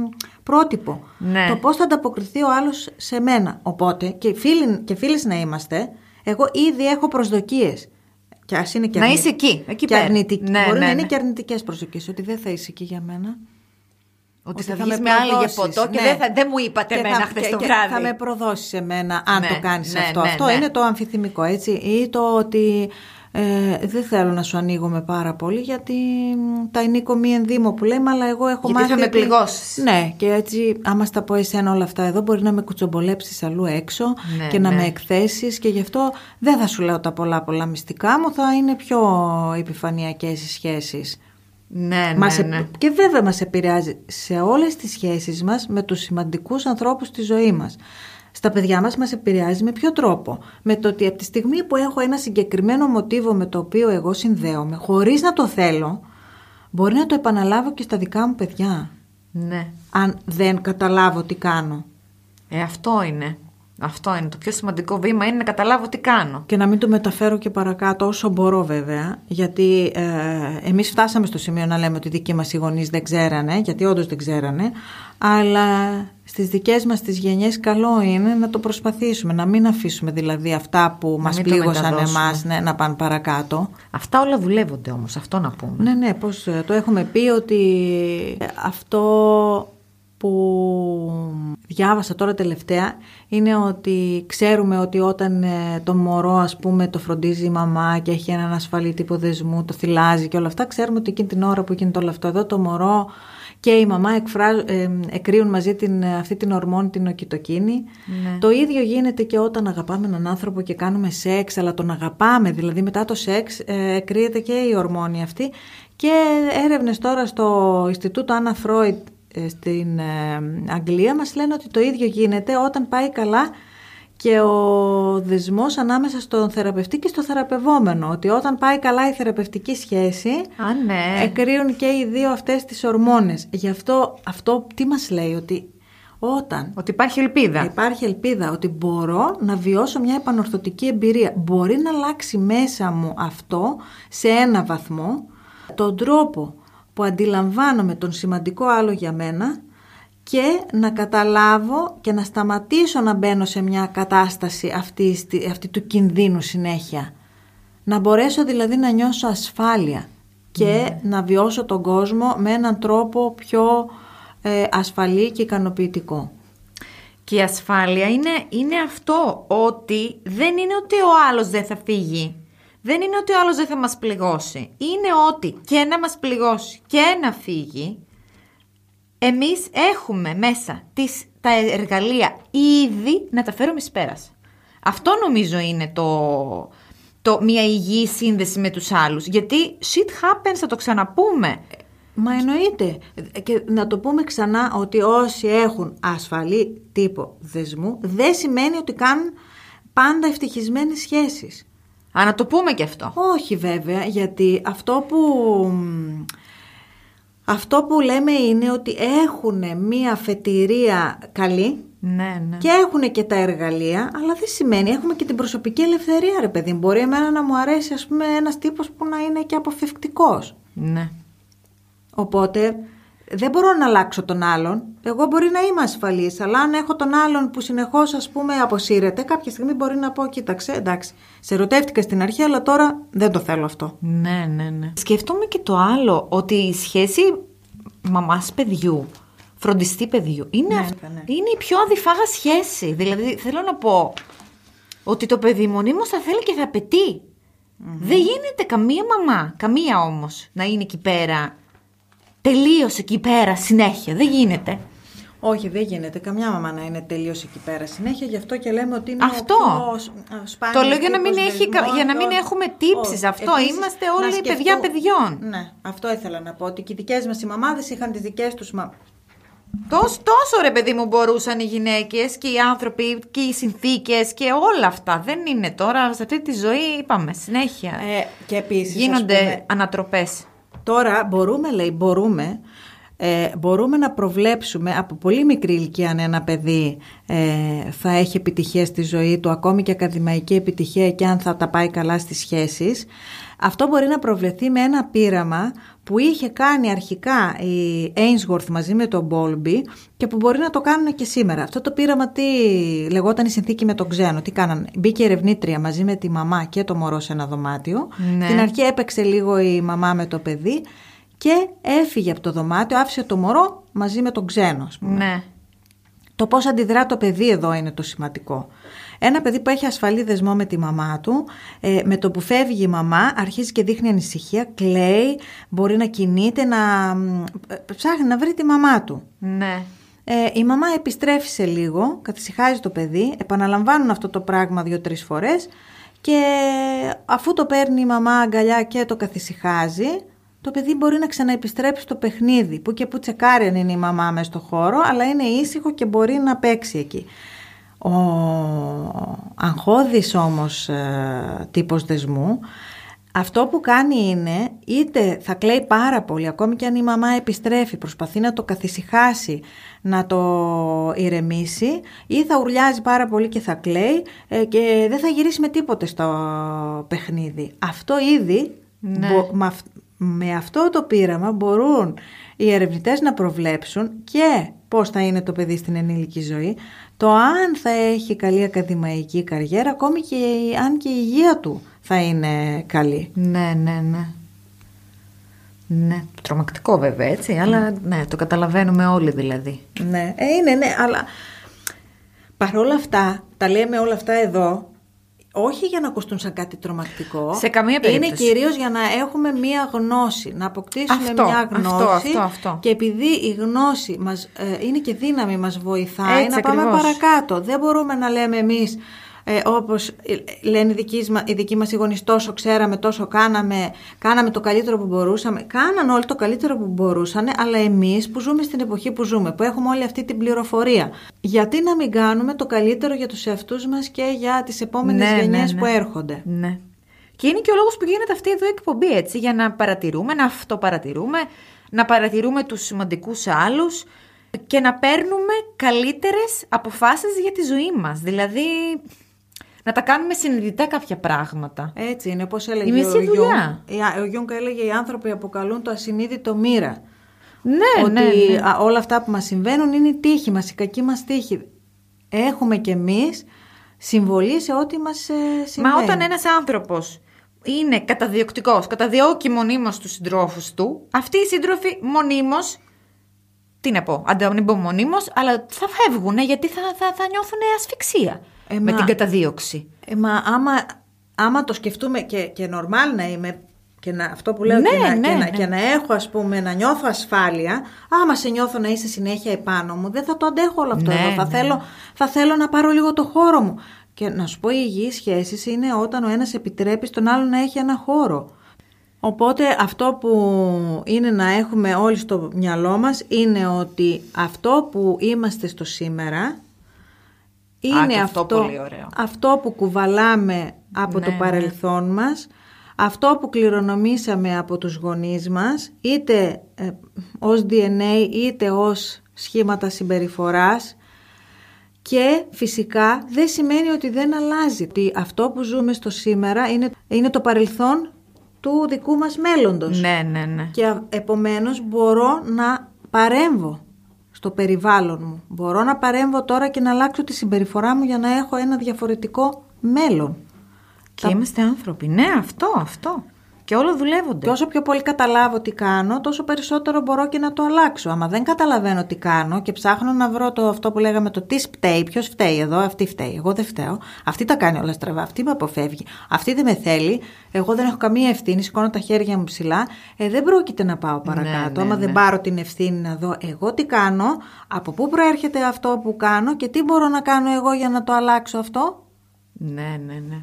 Speaker 2: πρότυπο. Ναι. Το πώς θα ανταποκριθεί ο άλλος σε μένα. Οπότε, και φίλοι και φίλες να είμαστε, εγώ ήδη έχω προσδοκίες. Και ας είναι και
Speaker 1: να
Speaker 2: αρνη...
Speaker 1: είσαι εκεί, εκεί
Speaker 2: και
Speaker 1: πέρα.
Speaker 2: αρνητική.
Speaker 1: Ναι,
Speaker 2: Μπορεί
Speaker 1: ναι,
Speaker 2: να
Speaker 1: ναι.
Speaker 2: είναι και αρνητικές προσδοκίες, ότι δεν θα είσαι εκεί για μένα.
Speaker 1: Ότι,
Speaker 2: Ότι
Speaker 1: θα
Speaker 2: θα
Speaker 1: βγεις
Speaker 2: με
Speaker 1: με άλλη για
Speaker 2: προδώσεις,
Speaker 1: ποτό και
Speaker 2: ναι.
Speaker 1: δεν, θα, δεν μου είπατε
Speaker 2: Και
Speaker 1: εμένα
Speaker 2: θα-
Speaker 1: χθες
Speaker 2: και-
Speaker 1: το
Speaker 2: και
Speaker 1: βράδυ.
Speaker 2: θα με προδώσεις εμένα αν
Speaker 1: Ναι,
Speaker 2: το κάνεις
Speaker 1: ναι,
Speaker 2: αυτό.
Speaker 1: ναι,
Speaker 2: αυτό
Speaker 1: ναι.
Speaker 2: είναι το αμφιθυμικό, έτσι. Ή το ότι ε, δεν θέλω να σου ανοίγομαι πάρα πολύ γιατί μ, τα ενίκω μη ενδύμω που λέμε, αλλά εγώ έχω
Speaker 1: Γιατί
Speaker 2: μάθει.
Speaker 1: θα με
Speaker 2: ότι-
Speaker 1: πληγώσεις.
Speaker 2: Ναι, και έτσι, άμα στα πω εσένα όλα αυτά εδώ, μπορεί να με κουτσομπολέψεις αλλού έξω
Speaker 1: Ναι,
Speaker 2: και να
Speaker 1: ναι.
Speaker 2: με εκθέσεις, και γι' αυτό δεν θα σου λέω τα πολλά πολλά μυστικά μου, θα είναι πιο επιφανειακές οι σχέσεις.
Speaker 1: Ναι,
Speaker 2: Μας
Speaker 1: ναι,
Speaker 2: επ-
Speaker 1: ναι.
Speaker 2: Και βέβαια μας επηρεάζει σε όλες τις σχέσεις μας με τους σημαντικούς ανθρώπους στη ζωή μας. Στα παιδιά μας μας επηρεάζει με ποιο τρόπο? Με το ότι από τη στιγμή που έχω ένα συγκεκριμένο μοτίβο με το οποίο εγώ συνδέομαι, χωρίς να το θέλω, μπορεί να το επαναλάβω και στα δικά μου παιδιά.
Speaker 1: Ναι.
Speaker 2: Αν δεν καταλάβω τι κάνω.
Speaker 1: Ε, αυτό είναι. Αυτό είναι. Το πιο σημαντικό βήμα είναι να καταλάβω τι κάνω.
Speaker 2: Και να μην το μεταφέρω και παρακάτω όσο μπορώ βέβαια, γιατί ε, εμείς φτάσαμε στο σημείο να λέμε ότι οι δικοί μας οι γονείς δεν ξέρανε, γιατί όντως δεν ξέρανε, αλλά στις δικές μας τις γενιές καλό είναι να το προσπαθήσουμε, να μην αφήσουμε δηλαδή αυτά που μας
Speaker 1: μην το
Speaker 2: πλήγωσαν
Speaker 1: μεταδώσουμε.
Speaker 2: εμάς, ναι, να πάνε παρακάτω.
Speaker 1: Αυτά όλα δουλεύονται όμως, αυτό να πούμε.
Speaker 2: Ναι, ναι, πώς ε, το έχουμε πει ότι αυτό που διάβασα τώρα τελευταία είναι ότι ξέρουμε ότι όταν ε, το μωρό, ας πούμε, το φροντίζει η μαμά και έχει έναν ασφαλή τύπο δεσμού, το θυλάζει και όλα αυτά, ξέρουμε ότι εκείνη την ώρα που γίνεται όλο αυτό εδώ, το μωρό και η μαμά εκφράζ, ε, εκρύουν μαζί την, αυτή την ορμόνη, την οκιτοκίνη.
Speaker 1: Ναι.
Speaker 2: Το ίδιο γίνεται και όταν αγαπάμε έναν άνθρωπο και κάνουμε σεξ, αλλά τον αγαπάμε, δηλαδή μετά το σεξ ε, εκρύεται και η ορμόνη αυτή. Και έρευνες τώρα στο Ινστιτούτο Άννα Φρόιντ στην Αγγλία μας λένε ότι το ίδιο γίνεται όταν πάει καλά και ο δεσμός ανάμεσα στον θεραπευτή και στο θεραπευόμενο. Ότι όταν πάει καλά η θεραπευτική σχέση,
Speaker 1: Α, ναι.
Speaker 2: εκρύουν και οι δύο αυτές τις ορμόνες. Γι' αυτό αυτό τι μας λέει? Ότι όταν
Speaker 1: Ότι υπάρχει ελπίδα.
Speaker 2: υπάρχει ελπίδα, ότι μπορώ να βιώσω μια επανορθωτική εμπειρία, μπορεί να αλλάξει μέσα μου αυτό σε ένα βαθμό τον τρόπο που αντιλαμβάνομαι τον σημαντικό άλλο για μένα και να καταλάβω και να σταματήσω να μπαίνω σε μια κατάσταση αυτή, αυτή του κινδύνου συνέχεια. Να μπορέσω δηλαδή να νιώσω ασφάλεια και mm. να βιώσω τον κόσμο με έναν τρόπο πιο ε, ασφαλή και ικανοποιητικό.
Speaker 1: Και η ασφάλεια είναι, είναι αυτό, ότι δεν είναι ότι ο άλλος δεν θα φύγει. Δεν είναι ότι ο άλλος δεν θα μας πληγώσει. Είναι ότι και να μας πληγώσει και να φύγει, εμείς έχουμε μέσα τις, τα εργαλεία ήδη να τα φέρουμε εις πέρας. Αυτό νομίζω είναι το, το, μια υγιή σύνδεση με τους άλλους. Γιατί shit happens, θα το ξαναπούμε.
Speaker 2: Μα εννοείται. Και να το πούμε ξανά ότι όσοι έχουν ασφαλή τύπο δεσμού δεν σημαίνει ότι κάνουν πάντα ευτυχισμένες σχέσεις.
Speaker 1: Α, να το πούμε και αυτό.
Speaker 2: Όχι βέβαια, γιατί αυτό που, αυτό που λέμε είναι ότι έχουν μία αφετηρία καλή,
Speaker 1: ναι, ναι.
Speaker 2: και έχουν και τα εργαλεία, αλλά δεν σημαίνει, έχουμε και την προσωπική ελευθερία, ρε παιδί. Μπορεί εμένα να μου αρέσει, ας πούμε, ένας τύπος που να είναι και αποφευκτικός.
Speaker 1: Ναι.
Speaker 2: Οπότε δεν μπορώ να αλλάξω τον άλλον. Εγώ μπορεί να είμαι ασφαλής, αλλά αν έχω τον άλλον που συνεχώς, ας πούμε, αποσύρεται, κάποια στιγμή μπορεί να πω, κοίταξε, εντάξει, σε ερωτεύτηκα στην αρχή, αλλά τώρα δεν το θέλω αυτό.
Speaker 1: Ναι, ναι, ναι. Σκέφτομαι και το άλλο, ότι η σχέση μαμάς παιδιού, φροντιστή παιδιού, είναι,
Speaker 2: ναι,
Speaker 1: αυ...
Speaker 2: ναι.
Speaker 1: είναι η πιο αδιφάγα σχέση. Δηλαδή, θέλω να πω ότι το παιδί μονίμως θα θέλει και θα απαιτεί. Mm-hmm. Δεν γίνεται καμία μαμά, καμία όμως, να είναι εκεί πέρα, τελείως εκεί πέρα συνέχεια. Δεν γίνεται.
Speaker 2: Όχι, δεν γίνεται. Καμιά μαμά να είναι τελείως εκεί πέρα συνέχεια. Γι' αυτό και λέμε ότι είναι
Speaker 1: αυτό.
Speaker 2: ο πιο σπάνιος
Speaker 1: το λέω για να μην, έχει,
Speaker 2: δεσμός,
Speaker 1: για να μην
Speaker 2: ο...
Speaker 1: έχουμε τύψεις.
Speaker 2: Ο...
Speaker 1: Αυτό.
Speaker 2: Επίσης,
Speaker 1: είμαστε όλοι
Speaker 2: σκεφτώ...
Speaker 1: παιδιά παιδιών.
Speaker 2: Ναι, αυτό ήθελα να πω. Ότι και οι δικές μας οι μαμάδες είχαν τις δικές τους μαμάδες.
Speaker 1: Τόσο, τόσο ρε παιδί μου μπορούσαν οι γυναίκες και οι άνθρωποι και οι συνθήκες και όλα αυτά. Δεν είναι τώρα σε αυτή τη ζωή, είπαμε συνέχεια.
Speaker 2: Ε, και επίσης,
Speaker 1: γίνονται
Speaker 2: ας πούμε,
Speaker 1: ανατροπές.
Speaker 2: Τώρα μπορούμε, λέει, μπορούμε Ε, μπορούμε να προβλέψουμε από πολύ μικρή ηλικία αν ένα παιδί ε, θα έχει επιτυχία στη ζωή του, ακόμη και ακαδημαϊκή επιτυχία, και αν θα τα πάει καλά στις σχέσεις. Αυτό μπορεί να προβλεφθεί με ένα πείραμα που είχε κάνει αρχικά η Ainsworth μαζί με τον Bowlby και που μπορεί να το κάνουν και σήμερα. Αυτό το πείραμα τι λεγόταν η συνθήκη με τον ξένο. Τι κάνανε? Μπήκε ερευνήτρια μαζί με τη μαμά και το μωρό σε ένα δωμάτιο. Ναι. Στην αρχή έπαιξε λίγο η μαμά με το παιδί και έφυγε από το δωμάτιο, άφησε το μωρό μαζί με τον ξένο, ας πούμε.
Speaker 1: Ναι.
Speaker 2: Το πώς αντιδρά το παιδί εδώ είναι το σημαντικό. Ένα παιδί που έχει ασφαλή δεσμό με τη μαμά του, ε, με το που φεύγει η μαμά, αρχίζει και δείχνει ανησυχία, κλαίει, μπορεί να κινείται, να ε, ψάχνει να βρει τη μαμά του.
Speaker 1: Ναι.
Speaker 2: Ε, η μαμά επιστρέφει σε λίγο, καθησυχάζει το παιδί, επαναλαμβάνουν αυτό το πράγμα δύο-τρεις φορές και αφού το παίρνει η μαμά αγκαλιά και το καθησυχάζει, το παιδί μπορεί να ξαναεπιστρέψει στο παιχνίδι, που και που τσεκάρει αν είναι η μαμά μες στο χώρο, αλλά είναι ήσυχο και μπορεί να παίξει εκεί. Ο αγχώδης όμως ε, τύπος δεσμού, αυτό που κάνει είναι είτε θα κλαίει πάρα πολύ, ακόμη και αν η μαμά επιστρέφει, προσπαθεί να το καθησυχάσει, να το ηρεμήσει, ή θα ουρλιάζει πάρα πολύ και θα κλαίει ε, και δεν θα γυρίσει με τίποτε στο παιχνίδι. Αυτό ήδη,
Speaker 1: ναι.
Speaker 2: μπο, με, με αυτό το πείραμα μπορούν οι ερευνητές να προβλέψουν και πώς θα είναι το παιδί στην ενήλικη ζωή, το αν θα έχει καλή ακαδημαϊκή καριέρα, ακόμη και αν και η υγεία του θα είναι καλή.
Speaker 1: Ναι, ναι, ναι. Ναι, τρομακτικό βέβαια, έτσι, αλλά ναι, το καταλαβαίνουμε όλοι δηλαδή.
Speaker 2: Ναι, ε, είναι, ναι, αλλά παρόλα αυτά, τα λέμε όλα αυτά εδώ, όχι για να ακουστούν σαν κάτι τρομακτικό.
Speaker 1: Σε καμία περίπτωση.
Speaker 2: Είναι κυρίως για να έχουμε μία γνώση, να αποκτήσουμε
Speaker 1: αυτό,
Speaker 2: μία γνώση.
Speaker 1: Αυτό, αυτό, αυτό.
Speaker 2: Και επειδή η γνώση μας, ε, είναι και δύναμη, μας βοηθάει
Speaker 1: έτσι,
Speaker 2: να πάμε
Speaker 1: ακριβώς.
Speaker 2: παρακάτω. Δεν μπορούμε να λέμε εμείς, ε, όπως λένε οι δικοί, οι δικοί μας οι γονείς, τόσο ξέραμε, τόσο κάναμε, κάναμε το καλύτερο που μπορούσαμε. Κάναν όλοι το καλύτερο που μπορούσαν, αλλά εμείς που ζούμε στην εποχή που ζούμε, που έχουμε όλη αυτή την πληροφορία, γιατί να μην κάνουμε το καλύτερο για τους εαυτούς μας και για τις επόμενες
Speaker 1: ναι,
Speaker 2: γενιές
Speaker 1: ναι, ναι.
Speaker 2: που έρχονται.
Speaker 1: Ναι. Και είναι και ο λόγος που γίνεται αυτή εδώ η εκπομπή, έτσι, για να παρατηρούμε, να αυτοπαρατηρούμε, να παρατηρούμε τους σημαντικούς άλλους και να παίρνουμε καλύτερες αποφάσεις για τη ζωή μας. Δηλαδή, να τα κάνουμε συνειδητά κάποια πράγματα.
Speaker 2: Έτσι είναι, όπως έλεγε
Speaker 1: η
Speaker 2: ο
Speaker 1: Γιούγκ.
Speaker 2: Ο Γιούγκ έλεγε οι άνθρωποι αποκαλούν το ασυνείδητο μοίρα.
Speaker 1: Ναι,
Speaker 2: ότι
Speaker 1: ναι, ναι.
Speaker 2: όλα αυτά που μας συμβαίνουν είναι η τύχη μας, η κακή μας τύχη. Έχουμε κι εμείς συμβολή σε ό,τι μας συμβαίνει.
Speaker 1: Μα όταν ένας άνθρωπος είναι καταδιοκτικός, καταδιώκει μονίμως τους συντρόφους του, αυτοί οι σύντροφοι μονίμως, τι να πω, αν δεν πω μονίμως, αλλά θα φεύγουν γιατί θα, θα, θα νιώθουν ασφυξία
Speaker 2: ε,
Speaker 1: με
Speaker 2: μα,
Speaker 1: την καταδίωξη.
Speaker 2: Ε, μα άμα, άμα το σκεφτούμε και, και νορμάλ να είμαι, και να, αυτό που λέω
Speaker 1: ναι,
Speaker 2: και, να,
Speaker 1: ναι,
Speaker 2: και,
Speaker 1: ναι.
Speaker 2: να, και να έχω, ας πούμε, να νιώθω ασφάλεια, άμα σε νιώθω να είσαι συνέχεια επάνω μου, δεν θα το αντέχω όλο αυτό
Speaker 1: ναι,
Speaker 2: εδώ. Θα,
Speaker 1: ναι.
Speaker 2: θέλω, θα θέλω να πάρω λίγο το χώρο μου. Και να σου πω, οι υγιείς σχέσεις είναι όταν ο ένας επιτρέπει στον άλλο να έχει ένα χώρο. Οπότε αυτό που είναι να έχουμε όλοι στο μυαλό μας είναι ότι αυτό που είμαστε στο σήμερα είναι
Speaker 1: Α,
Speaker 2: αυτό,
Speaker 1: αυτό, πολύ ωραίο.
Speaker 2: αυτό που κουβαλάμε από
Speaker 1: ναι,
Speaker 2: το παρελθόν ναι. μας, αυτό που κληρονομήσαμε από τους γονείς μας, είτε ε, ως ντι εν έι είτε ως σχήματα συμπεριφοράς. Και φυσικά δεν σημαίνει ότι δεν αλλάζει. Ότι αυτό που ζούμε στο σήμερα είναι, είναι το παρελθόν του δικού μας μέλλοντος.
Speaker 1: Ναι, ναι, ναι.
Speaker 2: Και επομένως μπορώ να παρέμβω στο περιβάλλον μου. Μπορώ να παρέμβω τώρα και να αλλάξω τη συμπεριφορά μου για να έχω ένα διαφορετικό μέλλον.
Speaker 1: Και Τα... είμαστε άνθρωποι. Ναι, αυτό, αυτό. Και όλα δουλεύονται.
Speaker 2: Και όσο πιο πολύ καταλάβω τι κάνω, τόσο περισσότερο μπορώ και να το αλλάξω. Άμα δεν καταλαβαίνω τι κάνω και ψάχνω να βρω το, αυτό που λέγαμε το τι φταίει, ποιος φταίει εδώ, αυτή φταίει. Εγώ δεν φταίω. Αυτή τα κάνει όλα στραβά. Αυτή με αποφεύγει. Αυτή δεν με θέλει. Εγώ δεν έχω καμία ευθύνη. Σηκώνω τα χέρια μου ψηλά. Ε, δεν πρόκειται να πάω παρακάτω. Ναι, ναι, Άμα ναι. δεν πάρω την ευθύνη να δω εγώ τι κάνω, από πού προέρχεται αυτό που κάνω και τι μπορώ να κάνω εγώ για να το αλλάξω αυτό.
Speaker 1: Ναι, ναι, ναι.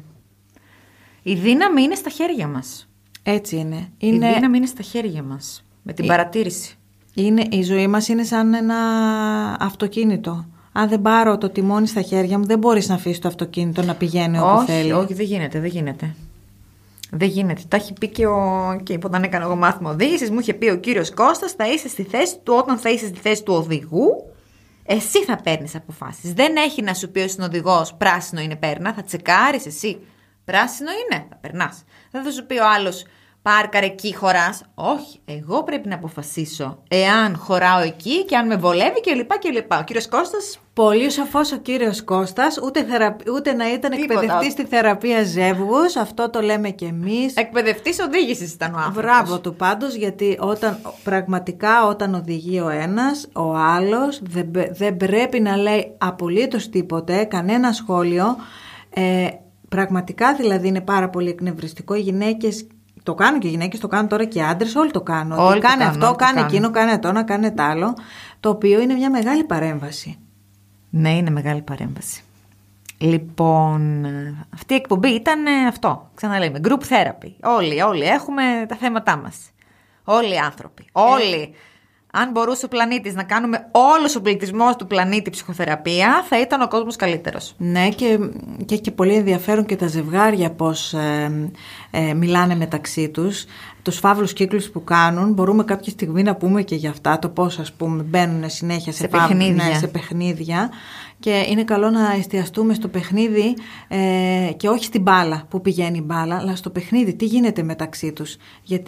Speaker 1: Η δύναμη είναι στα χέρια μας.
Speaker 2: Έτσι είναι. είναι.
Speaker 1: Η δύναμη είναι στα χέρια μας. Με την η... παρατήρηση.
Speaker 2: Είναι... Η ζωή μας είναι σαν ένα αυτοκίνητο. Αν δεν πάρω το τιμόνι στα χέρια μου, δεν μπορείς να αφήσεις το αυτοκίνητο να πηγαίνει όπου
Speaker 1: όχι,
Speaker 2: θέλει.
Speaker 1: Όχι, δεν γίνεται, δεν γίνεται. Δεν γίνεται. Το έχει πει και, ο... και όταν έκανα εγώ μάθημα οδήγησης, μου είχε πει ο κύριος Κώστας, θα είσαι στη θέση του, όταν θα είσαι στη θέση του οδηγού, εσύ θα παίρνεις αποφάσεις. Δεν έχει να σου πει ο συνοδηγός πράσινο είναι πέρνα, θα τσεκάρεις εσύ. Πράσινο είναι, θα περνάς. Δεν θα σου πει ο άλλος πάρκαρε εκεί, χωράς. Όχι, εγώ πρέπει να αποφασίσω εάν χωράω εκεί και αν με βολεύει κλπ. κλπ. Ο κύριος Κώστας.
Speaker 2: Πολύ σοφός ο κύριος Κώστας, ούτε, θερα... ούτε να ήταν εκπαιδευτής στη θεραπεία ζεύγους, αυτό το λέμε και εμείς.
Speaker 1: Εκπαιδευτής οδήγησης ήταν ο άνθρωπος.
Speaker 2: Μπράβο του πάντως, γιατί όταν, πραγματικά όταν οδηγεί ο ένας, ο άλλος δεν, δεν πρέπει να λέει απολύτως τίποτε, κανένα σχόλιο. Ε, πραγματικά δηλαδή είναι πάρα πολύ εκνευριστικό. Οι γυναίκες το κάνουν και οι γυναίκες, το κάνουν τώρα και οι άντρες, όλοι το κάνουν.
Speaker 1: Όλοι
Speaker 2: κάνε
Speaker 1: το
Speaker 2: αυτό,
Speaker 1: κάνουν,
Speaker 2: κάνε
Speaker 1: το
Speaker 2: εκείνο, κάνε το, να κάνε το άλλο, το οποίο είναι μια μεγάλη παρέμβαση.
Speaker 1: Ναι, είναι μεγάλη παρέμβαση. Λοιπόν, αυτή η εκπομπή ήταν αυτό, ξαναλέμε, group therapy. Όλοι, όλοι έχουμε τα θέματά μας. Όλοι οι άνθρωποι, όλοι. Ε. Αν μπορούσε ο πλανήτης να κάνουμε όλος ο πληθυσμός του πλανήτη ψυχοθεραπεία, θα ήταν ο κόσμος καλύτερος.
Speaker 2: Ναι, και, και, και πολύ ενδιαφέρον και τα ζευγάρια πώς ε, ε, μιλάνε μεταξύ τους. Τους φαύλους κύκλους που κάνουν, μπορούμε κάποια στιγμή να πούμε και για αυτά, το πώς ας πούμε μπαίνουν συνέχεια σε,
Speaker 1: σε,
Speaker 2: φαύ,
Speaker 1: παιχνίδια.
Speaker 2: Ναι, σε παιχνίδια. Και είναι καλό να εστιαστούμε στο παιχνίδι ε, και όχι στην μπάλα που πηγαίνει η μπάλα, αλλά στο παιχνίδι, τι γίνεται μεταξύ τους. Γιατί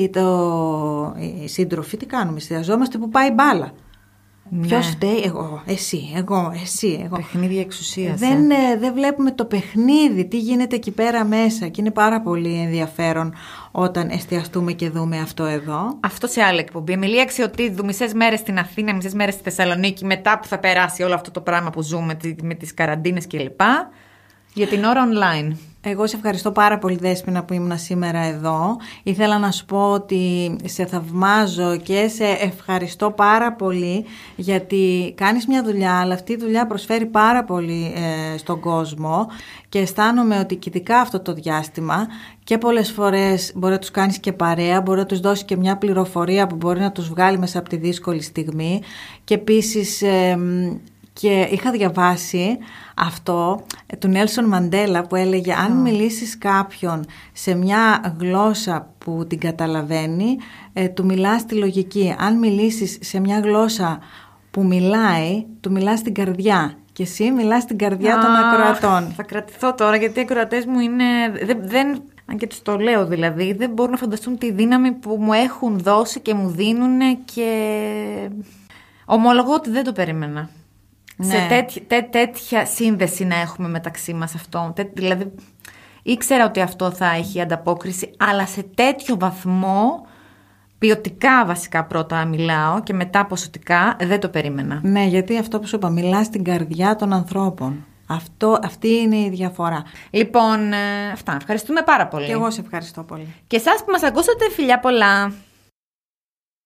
Speaker 2: το, οι σύντροφοι τι κάνουμε, εστιαζόμαστε που πάει η μπάλα. Ναι. Ποιος φταίει, εγώ, εσύ, εγώ, εσύ, εγώ.
Speaker 1: Παιχνίδια εξουσίας.
Speaker 2: Δεν,
Speaker 1: ε.
Speaker 2: ε, δεν βλέπουμε το παιχνίδι, τι γίνεται εκεί πέρα μέσα και είναι πάρα πολύ ενδιαφέρον όταν εστιαστούμε και δούμε αυτό εδώ.
Speaker 1: Αυτό σε άλλη εκπομπή. Εμιλία Αξιωτήδου, μισές μέρες στην Αθήνα, μισές μέρες στη Θεσσαλονίκη, μετά που θα περάσει όλο αυτό το πράγμα που ζούμε με τις καραντίνες κλπ. Για την ώρα online.
Speaker 2: Εγώ σε ευχαριστώ πάρα πολύ, Δέσποινα, που ήμουν σήμερα εδώ. Ήθελα να σου πω ότι σε θαυμάζω και σε ευχαριστώ πάρα πολύ, γιατί κάνεις μια δουλειά, αλλά αυτή η δουλειά προσφέρει πάρα πολύ ε, στον κόσμο και αισθάνομαι ότι και ειδικά αυτό το διάστημα και πολλές φορές μπορεί να τους κάνεις και παρέα, μπορεί να τους δώσει και μια πληροφορία που μπορεί να τους βγάλει μέσα από τη δύσκολη στιγμή και επίσης... Ε, Και είχα διαβάσει αυτό του Νέλσον Μαντέλα που έλεγε αν μιλήσεις κάποιον σε μια γλώσσα που την καταλαβαίνει, ε, του μιλάς τη λογική. Αν μιλήσεις σε μια γλώσσα που μιλάει, του μιλάς την καρδιά. Και εσύ μιλάς στην καρδιά των ακροατών.
Speaker 1: Θα κρατηθώ τώρα γιατί οι ακροατές μου είναι... Δεν, δεν, αν και τους το λέω δηλαδή, δεν μπορούν να φανταστούν τη δύναμη που μου έχουν δώσει και μου δίνουν και... Ομολογώ ότι δεν το περίμενα. Ναι. Σε τέτοια, τέ, τέτοια σύνδεση να έχουμε μεταξύ μας αυτό. Τέ, δηλαδή, ήξερα ότι αυτό θα έχει ανταπόκριση, αλλά σε τέτοιο βαθμό, ποιοτικά βασικά πρώτα μιλάω και μετά ποσοτικά, δεν το περίμενα.
Speaker 2: Ναι, γιατί αυτό που σου είπα, μιλάς στην καρδιά των ανθρώπων. Αυτό, αυτή είναι η διαφορά.
Speaker 1: Λοιπόν, αυτά. Ευχαριστούμε πάρα πολύ.
Speaker 2: Και εγώ σε ευχαριστώ πολύ.
Speaker 1: Και εσάς που μας ακούσατε, φιλιά πολλά.